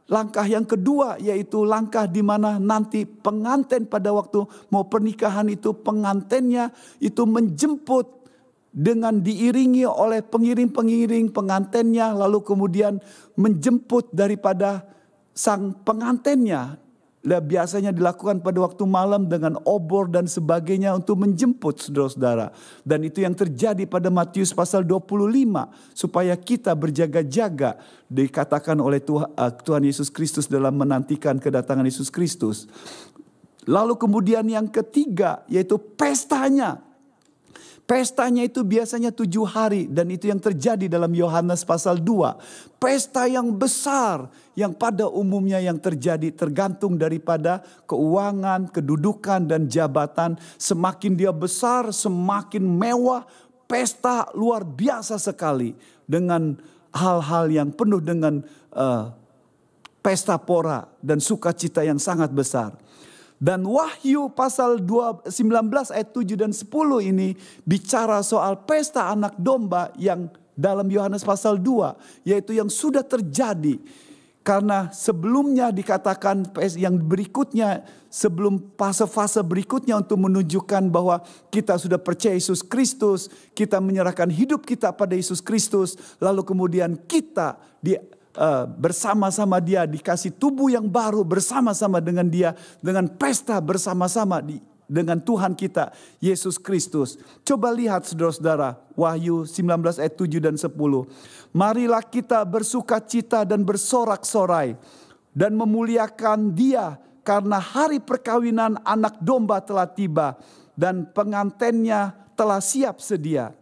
langkah yang kedua yaitu langkah di mana nanti pengantin pada waktu mau pernikahan itu, pengantinnya itu menjemput dengan diiringi oleh pengiring-pengiring pengantinnya, lalu kemudian menjemput daripada sang pengantinnya. Biasanya dilakukan pada waktu malam dengan obor dan sebagainya untuk menjemput saudara-saudara. Dan itu yang terjadi pada Matius pasal dua puluh lima. Supaya kita berjaga-jaga, dikatakan oleh Tuhan, Tuhan Yesus Kristus dalam menantikan kedatangan Yesus Kristus. Lalu kemudian yang ketiga yaitu pestanya. Pestanya itu biasanya tujuh hari dan itu yang terjadi dalam Yohanes pasal dua. Pesta yang besar yang pada umumnya yang terjadi tergantung daripada keuangan, kedudukan dan jabatan. Semakin dia besar, semakin mewah. Pesta luar biasa sekali dengan hal-hal yang penuh dengan uh, pesta pora dan sukacita yang sangat besar. Dan Wahyu pasal sembilan belas ayat tujuh dan sepuluh ini bicara soal pesta anak domba yang dalam Yohanes pasal dua. Yaitu yang sudah terjadi. Karena sebelumnya dikatakan yang berikutnya, sebelum fase-fase berikutnya untuk menunjukkan bahwa kita sudah percaya Yesus Kristus. Kita menyerahkan hidup kita pada Yesus Kristus. Lalu kemudian kita di Uh, bersama-sama dia dikasih tubuh yang baru bersama-sama dengan dia, dengan pesta bersama-sama di, dengan Tuhan kita Yesus Kristus. Coba lihat saudara-saudara Wahyu sembilan belas ayat tujuh dan sepuluh. Marilah kita bersukacita dan bersorak-sorai dan memuliakan dia karena hari perkawinan anak domba telah tiba dan pengantinnya telah siap sedia.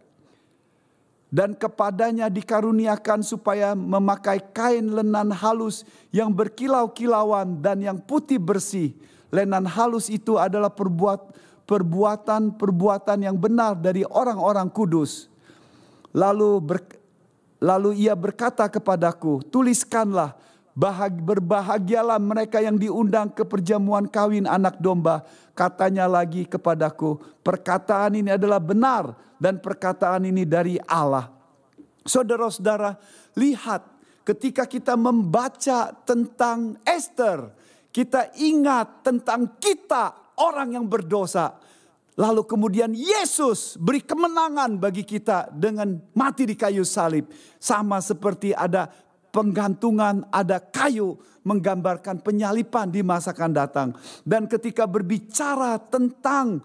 Dan kepadanya dikaruniakan supaya memakai kain lenan halus yang berkilau-kilauan dan yang putih bersih. Lenan halus itu adalah perbuat, perbuatan-perbuatan yang benar dari orang-orang kudus. Lalu, ber, lalu ia berkata kepadaku, tuliskanlah, bahag, berbahagialah mereka yang diundang ke perjamuan kawin anak domba. Katanya lagi kepadaku, perkataan ini adalah benar dan perkataan ini dari Allah. Saudara-saudara, lihat ketika kita membaca tentang Esther, kita ingat tentang kita orang yang berdosa. Lalu kemudian Yesus beri kemenangan bagi kita dengan mati di kayu salib. Sama seperti ada penggantungan, ada kayu menggambarkan penyalipan di masa akan datang. Dan ketika berbicara tentang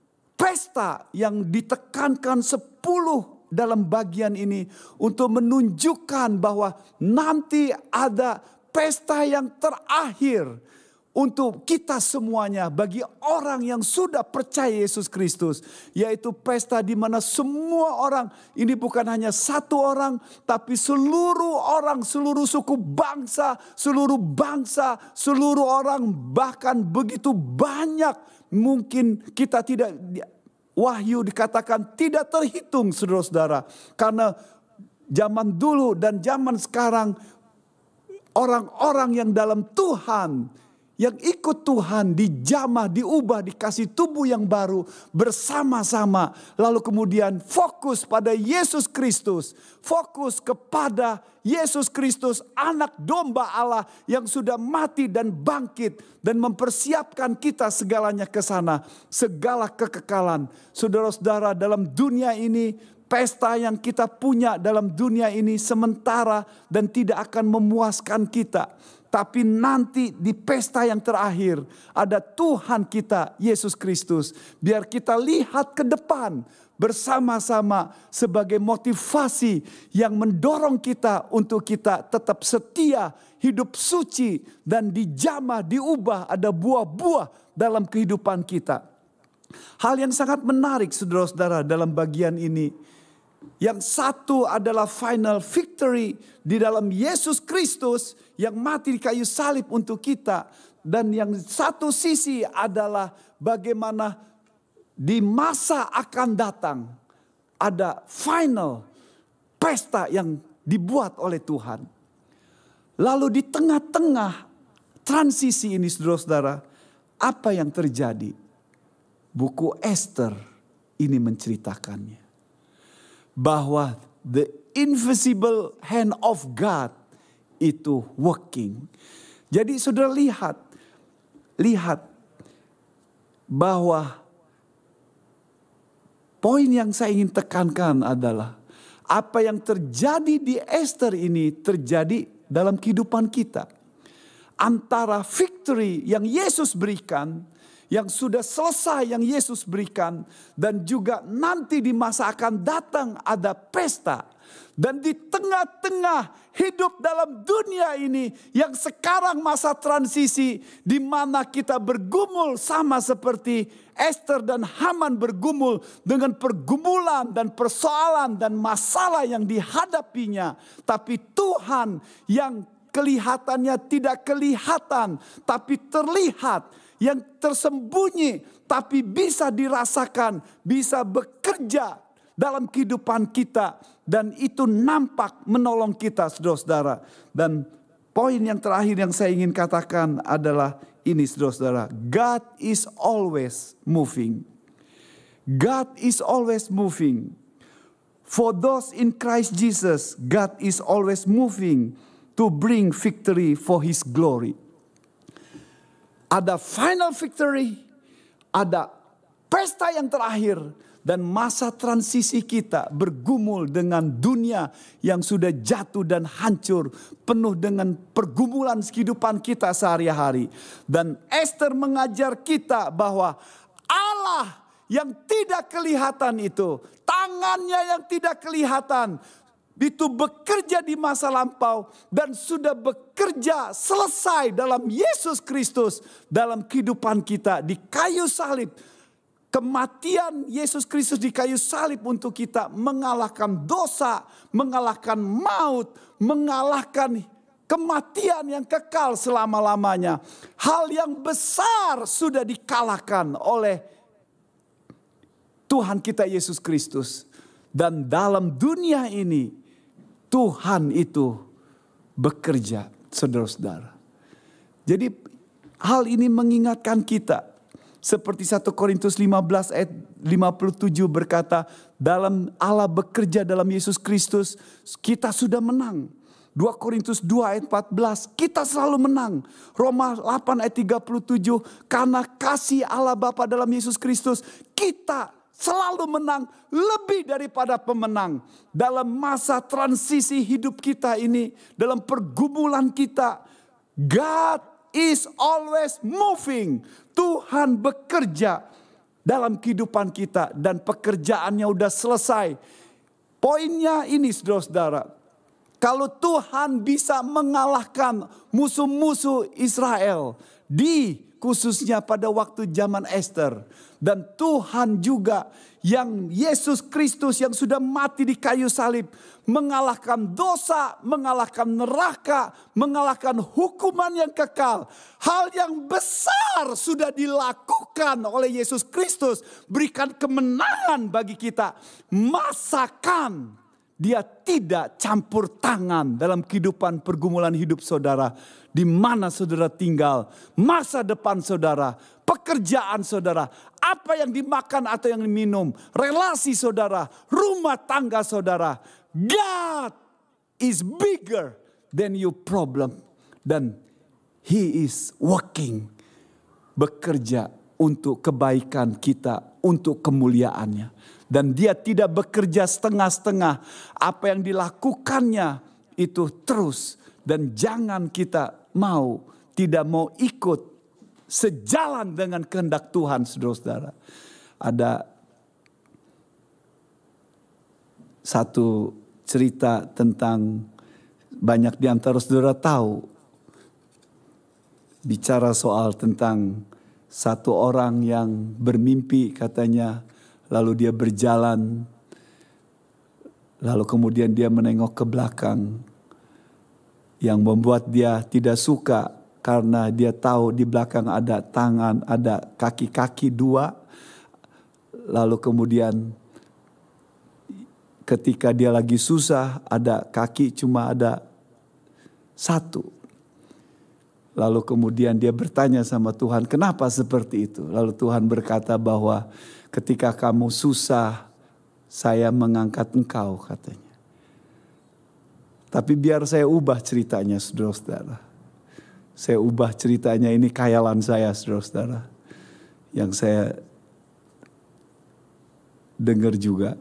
pesta yang ditekankan sepuluh dalam bagian ini untuk menunjukkan bahwa nanti ada pesta yang terakhir untuk kita semuanya bagi orang yang sudah percaya Yesus Kristus. Yaitu pesta di mana semua orang, ini bukan hanya satu orang, tapi seluruh orang, seluruh suku bangsa, seluruh bangsa, seluruh orang, bahkan begitu banyak. Mungkin kita tidak, Wahyu dikatakan tidak terhitung saudara-saudara. Karena zaman dulu dan zaman sekarang, orang-orang yang dalam Tuhan, yang ikut Tuhan dijamah, diubah, dikasih tubuh yang baru bersama-sama. Lalu kemudian fokus pada Yesus Kristus. Fokus kepada Yesus Kristus, anak domba Allah yang sudah mati dan bangkit. Dan mempersiapkan kita segalanya ke sana. Segala kekekalan. Saudara-saudara, dalam dunia ini, pesta yang kita punya dalam dunia ini sementara dan tidak akan memuaskan kita. Tapi nanti di pesta yang terakhir ada Tuhan kita Yesus Kristus. Biar kita lihat ke depan bersama-sama sebagai motivasi yang mendorong kita untuk kita tetap setia, hidup suci dan dijamah, diubah, ada buah-buah dalam kehidupan kita. Hal yang sangat menarik saudara-saudara dalam bagian ini. Yang satu adalah final victory di dalam Yesus Kristus yang mati di kayu salib untuk kita. Dan yang satu sisi adalah bagaimana di masa akan datang ada final pesta yang dibuat oleh Tuhan. Lalu di tengah-tengah transisi ini saudara-saudara, apa yang terjadi? Buku Esther ini menceritakannya. Bahwa the invisible hand of God itu working. Jadi saudara lihat, lihat bahwa poin yang saya ingin tekankan adalah apa yang terjadi di Esther ini terjadi dalam kehidupan kita. Antara victory yang Yesus berikan, yang sudah selesai yang Yesus berikan, dan juga nanti di masa akan datang ada pesta. Dan di tengah-tengah hidup dalam dunia ini yang sekarang masa transisi, di mana kita bergumul sama seperti Esther dan Haman bergumul dengan pergumulan dan persoalan dan masalah yang dihadapinya. Tapi Tuhan yang kelihatannya tidak kelihatan tapi terlihat, yang tersembunyi tapi bisa dirasakan, bisa bekerja dalam kehidupan kita, dan itu nampak menolong kita, saudara-saudara. Dan poin yang terakhir yang saya ingin katakan adalah ini, saudara-saudara. God is always moving. God is always moving. For those in Christ Jesus, God is always moving to bring victory for His glory. Ada final victory, ada pesta yang terakhir, dan masa transisi kita bergumul dengan dunia yang sudah jatuh dan hancur, penuh dengan pergumulan kehidupan kita sehari-hari. Dan Esther mengajar kita bahwa Allah yang tidak kelihatan itu, tangannya yang tidak kelihatan, itu bekerja di masa lampau dan sudah bekerja selesai dalam Yesus Kristus, dalam kehidupan kita di kayu salib. Kematian Yesus Kristus di kayu salib untuk kita mengalahkan dosa, mengalahkan maut, mengalahkan kematian yang kekal selama-lamanya. Hal yang besar sudah dikalahkan oleh Tuhan kita Yesus Kristus. Dan dalam dunia ini Tuhan itu bekerja, saudara-saudara. Jadi hal ini mengingatkan kita. Seperti satu Korintus lima belas ayat lima puluh tujuh berkata, dalam Allah bekerja dalam Yesus Kristus, kita sudah menang. dua Korintus dua ayat empat belas, kita selalu menang. Roma delapan ayat tiga puluh tujuh, karena kasih Allah Bapa dalam Yesus Kristus, kita selalu menang, lebih daripada pemenang. Dalam masa transisi hidup kita ini, dalam pergumulan kita, God is always moving. Tuhan bekerja dalam kehidupan kita dan pekerjaannya udah selesai. Poinnya ini, saudara-saudara. Kalau Tuhan bisa mengalahkan musuh-musuh Israel di khususnya pada waktu zaman Esther, dan Tuhan juga yang Yesus Kristus yang sudah mati di kayu salib mengalahkan dosa, mengalahkan neraka, mengalahkan hukuman yang kekal. Hal yang besar sudah dilakukan oleh Yesus Kristus, berikan kemenangan bagi kita. Masakan Dia tidak campur tangan dalam kehidupan pergumulan hidup saudara. Di mana saudara tinggal, masa depan saudara, pekerjaan saudara, apa yang dimakan atau yang diminum, relasi saudara, rumah tangga saudara. God is bigger than your problem. Dan He is working, bekerja untuk kebaikan kita, untuk kemuliaannya. Dan Dia tidak bekerja setengah-setengah. Apa yang dilakukannya itu terus. Dan jangan kita mau, tidak mau ikut sejalan dengan kehendak Tuhan, saudara-saudara. Ada satu cerita tentang, banyak di antara saudara tahu, bicara soal tentang satu orang yang bermimpi katanya, lalu dia berjalan, lalu kemudian dia menengok ke belakang, yang membuat dia tidak suka karena dia tahu di belakang ada tangan, ada kaki-kaki dua. Lalu kemudian ketika dia lagi susah, ada kaki cuma ada satu. Lalu kemudian dia bertanya sama Tuhan, kenapa seperti itu? Lalu Tuhan berkata bahwa ketika kamu susah, saya mengangkat engkau, katanya. Tapi biar saya ubah ceritanya, saudara-saudara. Saya ubah ceritanya, ini khayalan saya saudara-saudara. Yang saya dengar juga.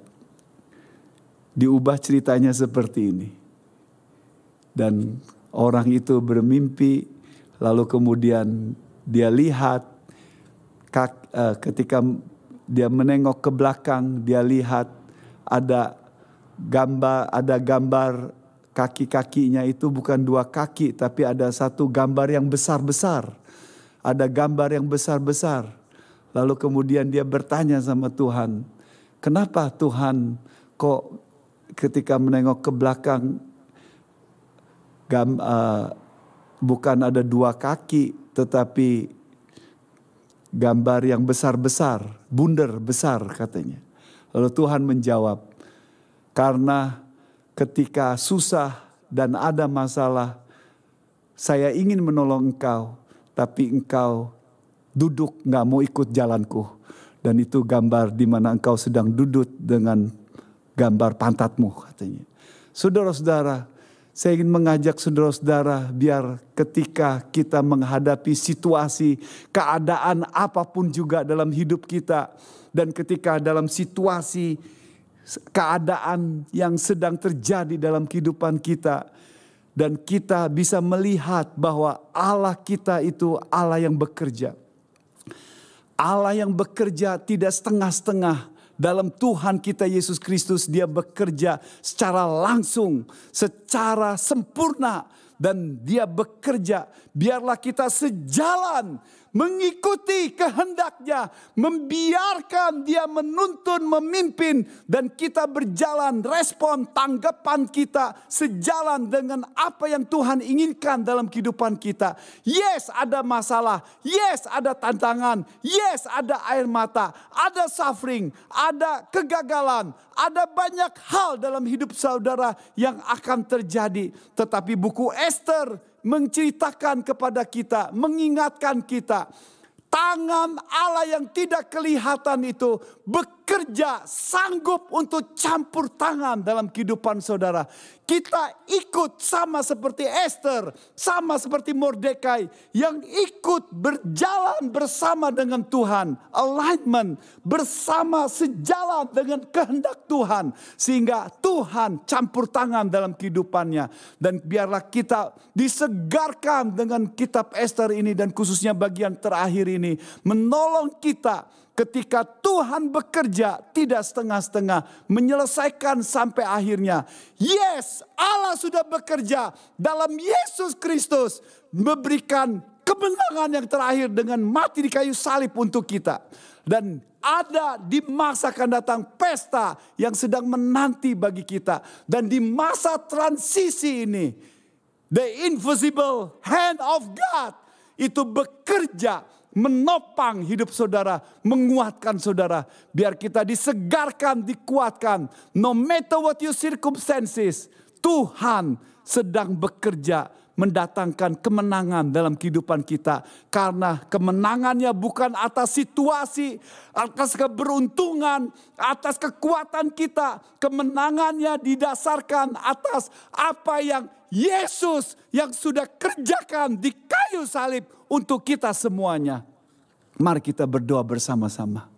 Diubah ceritanya seperti ini. Dan orang itu bermimpi, lalu kemudian dia lihat kak, uh, ketika dia menengok ke belakang, dia lihat ada gambar, ada gambar kaki-kakinya itu bukan dua kaki, tapi ada satu gambar yang besar-besar. Ada gambar yang besar-besar. Lalu kemudian dia bertanya sama Tuhan, kenapa Tuhan kok ketika menengok ke belakang gam, uh, bukan ada dua kaki tetapi gambar yang besar-besar, bundar besar katanya. Lalu Tuhan menjawab, karena ketika susah dan ada masalah, saya ingin menolong engkau, tapi engkau duduk gak mau ikut jalanku. Dan itu gambar di mana engkau sedang duduk dengan gambar pantatmu katanya. Saudara-saudara, saya ingin mengajak saudara-saudara biar ketika kita menghadapi situasi, keadaan apapun juga dalam hidup kita. Dan ketika dalam situasi, keadaan yang sedang terjadi dalam kehidupan kita. Dan kita bisa melihat bahwa Allah kita itu Allah yang bekerja. Allah yang bekerja tidak setengah-setengah. Dalam Tuhan kita Yesus Kristus, dia bekerja secara langsung, secara sempurna. Dan dia bekerja, biarlah kita sejalan, mengikuti kehendaknya, membiarkan dia menuntun, memimpin, dan kita berjalan, respon, tanggapan kita sejalan dengan apa yang Tuhan inginkan dalam kehidupan kita. Yes, ada masalah, yes, ada tantangan, yes, ada air mata, ada suffering, ada kegagalan, ada banyak hal dalam hidup saudara yang akan terjadi. Tetapi buku Esther menceritakan kepada kita, mengingatkan kita, tangan Allah yang tidak kelihatan itu bekerja, sanggup untuk campur tangan dalam kehidupan saudara. Kita ikut sama seperti Esther, sama seperti Mordekai yang ikut berjalan bersama dengan Tuhan. Alignment, bersama sejalan dengan kehendak Tuhan. Sehingga Tuhan campur tangan dalam kehidupannya. Dan biarlah kita disegarkan dengan kitab Esther ini dan khususnya bagian terakhir ini. Menolong kita ketika Tuhan bekerja tidak setengah-setengah, menyelesaikan sampai akhirnya. Yes, Allah sudah bekerja dalam Yesus Kristus, memberikan kemenangan yang terakhir dengan mati di kayu salib untuk kita. Dan ada di masa akan datang pesta yang sedang menanti bagi kita. Dan di masa transisi ini, the invisible hand of God itu bekerja, menopang hidup saudara, menguatkan saudara. Biar kita disegarkan, dikuatkan. No matter what your circumstances, Tuhan sedang bekerja mendatangkan kemenangan dalam kehidupan kita. Karena kemenangannya bukan atas situasi, atas keberuntungan, atas kekuatan kita. Kemenangannya didasarkan atas apa yang Yesus yang sudah kerjakan di kayu salib untuk kita semuanya. Mari kita berdoa bersama-sama.